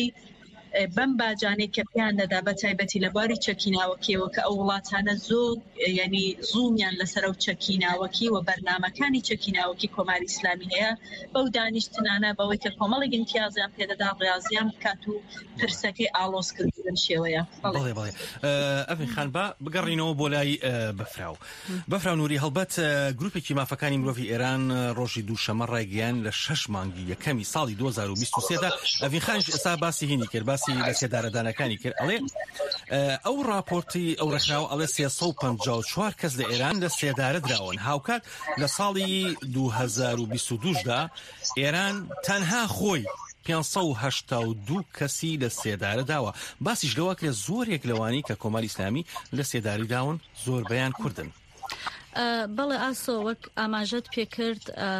بەم باجانێک کە پیان دەدا بە تایبەتی لە باری چەکیناوەکیەوە کە ئەو وڵاتانە زۆر ینی زوومیان لەسەر ئەو چەکیناوەکی و بەرنامەکانی چەکیناوەکی کۆماری ئیسلامی هەیە بەو دانیشتنانە بەوەی کە کۆمەڵێک امتیازیان پێدەدا ڕێازیان بکات و پرسەکەی ئاڵۆزکردن شێوەیە. بەڵێ بەڵێ ئەڤین خان با بگەڕینەوە بۆ لای بەفراو. بەفراو نووری هەڵبەت گروپێکی مافەکانی مرۆڤی ئێران ڕۆژی دووشەمە ڕایگەیان لە شەش مانگی یەکەمی ساڵی دوو هەزار و بیست و سێ دا ئەڤین خانش ئێستا باسی هینی کرد، باسی لە سێدارەدانەکانی کرد. ئەڵێ ئەو راپۆرتی ئەو ڕێکخراوە ئەڵێ سێسەد و پەنجا و چوار کەس لە ئێران لە سێدارە دراون. هاوکات لە ساڵی دوو هەزار و بیست و دوو دا ئێران تەنها خۆی پێنجسەد و هەشتا و دوو کەسی لە سێدارە داوە. باسیش لەوە کرێ زۆرێک لەوانی کە کۆماری ئیسلامی لە سێداری داون زۆربەیان کوردن. بەڵێ ئاسۆ وەک ئاماژەت پێکرد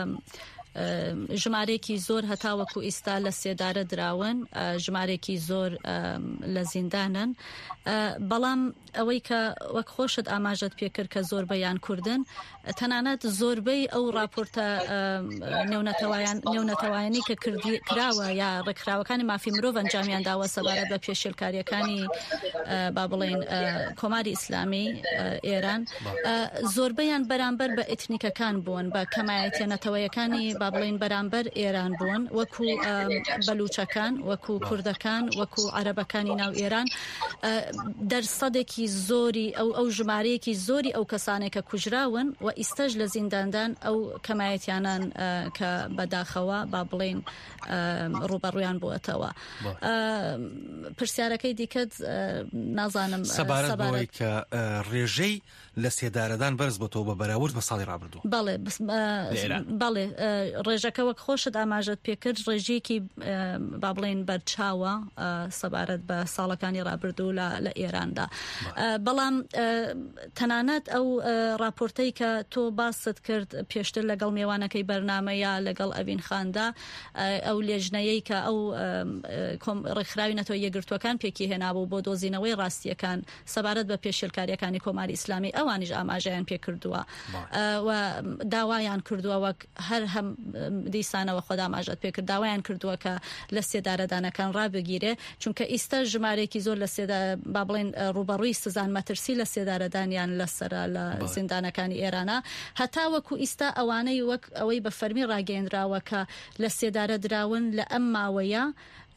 ژمارێکی زۆر هەتاوەکو ئیستا لە سێدارە دراون، ژمارێکی زۆر لە زیندانن، بەڵام ئەوەی کە وەک خۆشت ئاماژەت پێکرد کە زۆربەیان کوردن تەنانەت زۆربەی ئەو راپۆرتە نێونەتەوایانی کە کراوە یا ڕێکخراوەکانی مافی مرۆڤ ئەنجامیان داوە سەبارەت بە پێشێلکاریەکانی با بڵێن کۆماری ئیسلامی ئێران زۆربەیان بەرامبەر بە ئێتنیکەکان بوون، بە کەمایەتێنەتەوەیەکانی با بڵێن بەرامبەر ئێران بوون، وەکو بەلوچەکان، وەکو کوردەکان، وەکو عەرەبەکانی ناو ئێران. دەرسەدێکی زۆری ئەو ئەو ژمارەیەکی زۆری ئەو کەسانێک کە کوژراون و ئیستەش لە زینداندان ئەو کەمایەتیانان کە بەداخەوە با بڵێن ڕوبەڕویان بووەتەوە. پرسیارەکەی دیکەت نازانم سەبارەت بۆی کە ڕێژەی لە سێدارەدان بەرز بۆتەوە بە بەراورد بە ساڵی ڕابردوو. بەڵێ بەڵێ ڕێژەکە وەک خۆشت ئاماژەت پێکرد ڕێژەیەکی با بڵێن بەرچاوە سەبارەت بە ساڵەکانی ڕابردوو لە ئێراندا بەڵام تەنانەت ئەو راپۆرتەی کە تۆ باست کرد پێشتر لەگەڵ میێوانەکەی بەرنامەیە لەگەڵ ئەڤین خاندا ئەو لێژنەیەی کە ئەو ڕێکخراوی نەتەوە یەکگرتووەکان پێکی هێنابوو بۆ دۆزینەوەی ڕاستیەکان سەبارەت بە پێشێلکاریەکانی کۆماری ئیسلامی ئەوانیش ئاماژەیان پێکردووە و داوایان کردووە وەک هەر هەم دیسانەوە خۆدا ئاماژەت پێکرد داوایان کردووە کە لە سێدارەدانەکان ڕابگیرێ چونکە ئیستا ژمارێکی زۆر لە سێدا با بڵێن ڕوبەڕووی سزان مەترسی لە سێدارەدانیان لەسرە لە زیندانەکانی ئێرانە هەتا وەکو ئیستا ئەوانەی وەک ئەوەی بە فەرمی ڕاگەیەندراوە کە لە سێدارە دراون لە ئەم ماوەیە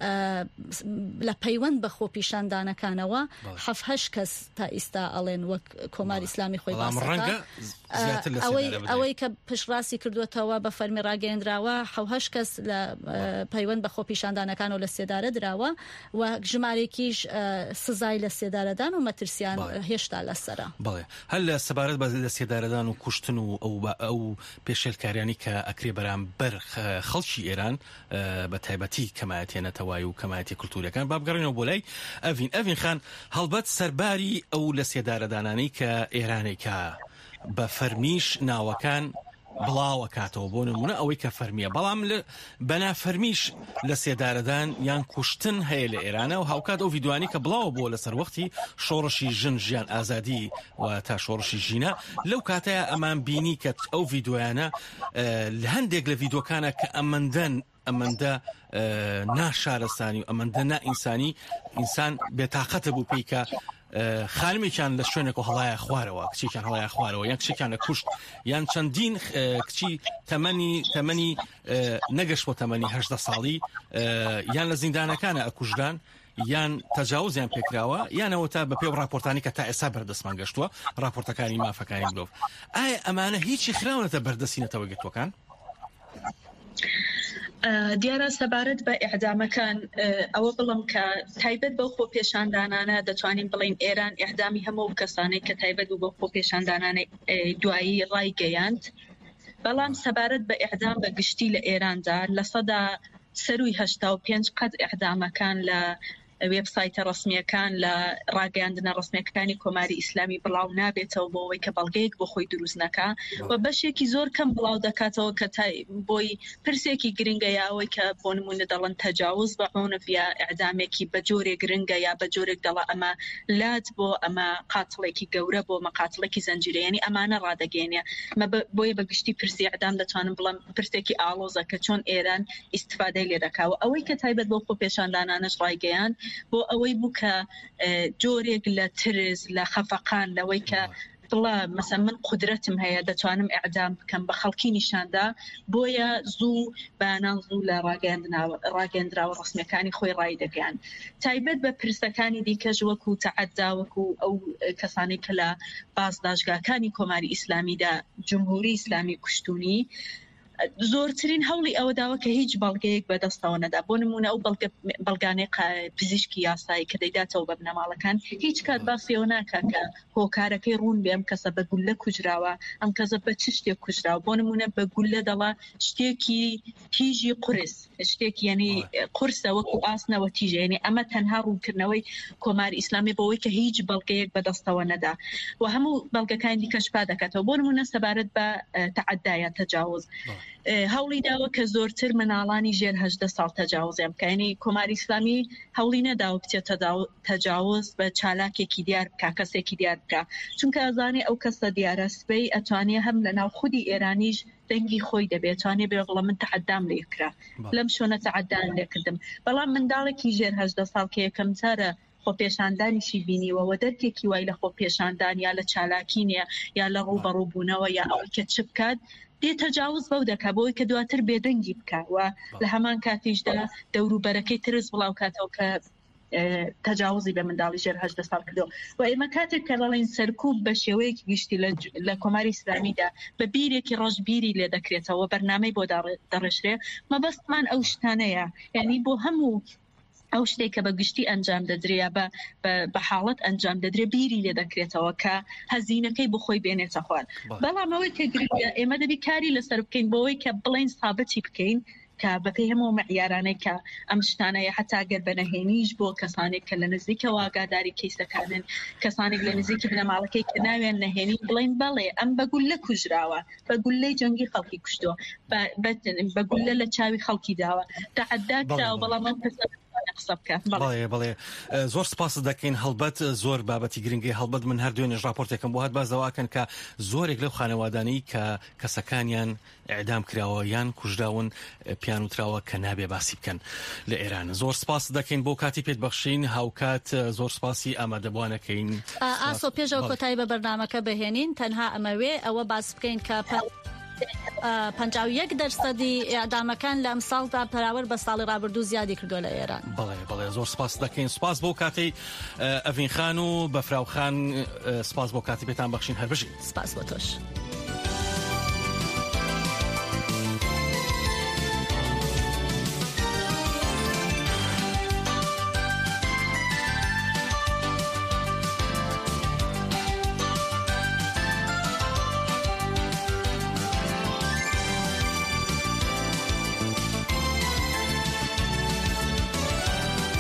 لە پەیوەند بە خۆپیشاندانەکانەوە حەف هەش کەس تا ئیستا ئەڵێن وەک کۆماری ئیسلامی خۆی باسەکە ئەوەی کە پشڕاستی کردوێتەوە بە فەرمی ڕاگەیەندراوە حەوهەش کەس لە پەیوەند بە خۆپیشاندانەکان و لە سێدارە دراوە و ژمارێکیش سزای لە سێدارەدان و مەترسیان هێشتا لەسەرە بڵێ هەر لە سەبارەت بە لە سێدارەدان و کوشتن و ئەو پێشێلکاریانی کە ئەکرێ بەرامبەر خەڵکی ئێران بە تایبەتی کەمایەتێنێتەوە و کەمایەتی کولتوریەکان با بگەڕێنەوە بۆ لای ئەڤین ئەڤین خان هەڵبەت سەرباری ئەو لە سێدارەدانانەی کە ئێرانێکە بە فەرمیش ناوەکان بڵاوە کاتەوە بۆ نمونە ئەوەی کە فەرمیە بەڵام بەنا فەرمیش لە سێدارەدان یان کوشتن هەیە لە ئێرانە و هاوکات ئەو ڤیددیوانی کە بڵاوە بۆ لەسەر وەختی شۆڕشی ژن ژیان ئازادی و تا شۆڕشی ژینە لەو کاتەیە ئەمان بینی کە ئەو ڤیددیویانە لە هەندێک لە ڤیددیۆکانە کە ئەمەندەن ئەمەندە ناشارەسانی و ئەمەندە نائینسانی ئینسان بێتاقەتە بوو پێیکە خانمێکیان لە شوێنێک و هەڵایە خوارەوە کچێکیان هەڵایە خوارەوە یان کچێکیان لە کوشت یان چەندین کچی تەمەنی تەمەنی نەگەشت بۆ تەمەنی هەژدە ساڵی یان لە زیندانەکانە ئەکوژدان یان تەجاوزیان پێکراوە یانەوە تا بە پێ راپۆرتانی کە تا ئێستا بەردەستمان گەشتووە راپۆرتەکانی مافەکانی مرۆڤ ئایا ئەمانە هیچی خراونەتە بەردەستینەتەوە گرتوەکان؟ دیارە سەبارەت بە ئیعدامەکان ئەوە بڵم کە تایبەت بەو خۆ پێشاندانانە دەتوانین بڵین ئێران ئیعدامی هەموو کەسانەی کە تایبەت و بە خۆ پێشاندانانی دوایی ڕایگەیاند بەڵام سەبارەت بە ئیعدام بە گشتی لە ئێراندا لە سەدا سەروی هەشتا و پێنج قەت ئیعدامەکان لە وێبسایتە ڕسمیەکان لە ڕاگەیاندنە ڕسمیەکانی کۆماری ئیسلامی بڵاو نابێتەوە بۆ ئەوەی کە بەڵگەیەک بۆ خۆی دروست نەکا و بەشێکی زۆر کەم بڵاو دەکاتەوە کە بۆی پرسێکی گرنگە یاەوەی کە بۆ نمونە دەڵن تەجاوز بە عونف یا ئیعدامێکی بە جۆرێک گرنگە یا بە جۆرێک دەڵە ئەمە لات بۆ ئەمە قاتڵێکی گەورە بۆ مەقاتڵێکی زەنجیرەیەنی ئەمانە ڕادەگەێنێ بۆیە بەگشتی پرسی ئیعدام دەتوانم بڵم پرسێکی ئاڵۆزە کە چۆن ئێران ئیستفادەی لێ دەکاوە ئەوەی کە تایبەت بۆ خۆ پێشاندانانەش ڕایگەیان بۆ ئەوەی بوو کە جۆرێک لە ترس لە خەفەقان لەوەی کە بڵا مەسەن من قودرەتم هەیە دەتوانم ئیعدام بکەم بە خەڵکی نیشاندا بۆیە زوو بەیانان زوو لە ڕاگەیاندراوە ڕسمیەکانی خۆی ڕای دەگەیان تایبەت بە پرسەکانی دیکەش وەکو تەعەدا وەکو ئەو کەسانی کە لە بازداشتگاکانی کۆماری ئیسلامیدا جمهوری ئیسلامی کوشتونی زۆرترین هەوڵی ئەوە داوە کە هیچ بەڵگەیەک بەدەستەوە نەدا بۆ نمونە ئەو بەڵگانەی پزیشکی یاسایی کە دەیداتەوە بە بنەماڵەکان هیچ کات باسیەوە ناکات کە هۆکارەکەی ڕوون بێ ئەم کەسە بە گولە کوژراوە ئەم کەسە بە چ شتێک کوژراوە بۆ نمونە بە گولە دەڵا شتێکی تیژی قورس شتێکی یعنی قورسە وەکو ئاسنەوە تیژە یعنی ئەمە تەنها ڕوونکردنەوەی کۆماری ئیسلامی بەوەی کە هیچ بەڵگەیەک بەدەستەوە نەدا و هەموو بەڵگەکانی دیکەش پا دەکاتەوە بۆ نمونە سەبارەت بە تەعەدایە تەجاوز هەوڵی داوە کە زۆرتر مناڵانی ژێر هەژدە ساڵ تەجاوزیان بکە یعنی کۆماری ئیسلامی هەوڵی نەداوە بچێتە تەجاوز بە چالاکێکی دیار بکە کەسێکی دیار بکە چونکە ئەزانێ ئەو کەسە دیارە سبەی ئەتوانێ هەم لە ناو خودی ئێرانیش دەنگی خۆی دەبێت توانێ بێ بڵە من تەعەدام لێکرا لەم شوێنە تەعەدان لێکردم بەڵام منداڵێکی ژێر هەژدە ساڵ کە یەکەم جارە خۆ پێشاندانیشی بینیوەوە دەرکێکی وای لە خۆ پێشاندان یا لە چالاکی نیە یا لە ڕوبەڕووبوونەوە یا ئەوەی کە چ بکات دێ تەجاوز بەو دەکا بۆی کە دواتر بێدەنگی بکەوە لە هەمان کاتیشدا دەوروبەرەکەی ترس بڵاو کاتەوە کە تەجاوزی بە منداڵی ژێر هەژدە ساڵ کردەوە و ئێمە کاتێک کە دەڵێن سەرکوب بە شێوەیەکی گشتی لە کۆماری ئیسلامیدا بە بیرێکی ڕۆژبیری لێ دەکرێتەوە بەرنامەی بۆ دەڕێژرێ مەبەستمان ئەو شتانەیە یعنی بۆ هەموو ئەو شتێک کە بە گشتی ئەنجام دەدرێ بە حاڵەت ئەنجام دەدرێ بیری لێ دەکرێتەوە کە هەزینەکەی بخۆی بێنێتە خوار بەڵام ئەوەی کە گرنگە ئێمە دەبی کاری لەسەر بکەین بۆەوەی کە بڵین سابەتی بکەین کە بەپێی هەموو معیارانەی کە ئەم شتانەیە حتا گەر بەنەهێنیش بۆ کەسانێک کە لە نزیکە واگاداری کەیسەکانن کەسانێک لە نزیکی بنەماڵەکەی کە ناوێن نەهێنی بڵین بەڵێ ئەم بەگولە کوژراوە بەگولەی جەنگی خەڵکی کوشتووە بەگولە لە چاوی خەڵکی داوە تعەدا کراوە بەڵام ئەم کەسە بەڵێ بڵێ زۆر سپاس دەکەین هەڵبەت زۆر بابەتی گرنگی هەڵبەت من هەردوێنێ ڕاپۆرتێکم بۆ هات بازەواکەن کە زۆرێک لەو خانەوادانی کە کەسەکانیان ئەعدام کراوە یان کوژراون پیان وتراوە کە نابێ باسی بکەن لە ئێران زۆر سپاس دەکەین بۆ کاتی پێت بەخشین هاوکات زۆر سپاسی ئامادەبوانەکەین ئاسۆ پێشەوە کۆتایی بە بەرنامەکە بهێنین تەنها ئەمەوێ ئەوە باس بکەین کە پەنجاو و یەک دەرسەدی ئەعدامەکان لە ئەم ساڵدا پەراوەر بە ساڵی ڕابردوو زیادی کردووە لە ئێران بەڵێ بەڵێ زۆر سپاس دەکەین سپاس بۆ کاتی ئەڤین خان و بەفراو خان سپاس بۆ کاتی پێتان بەخشین هەر بژین سپاس بۆ تۆش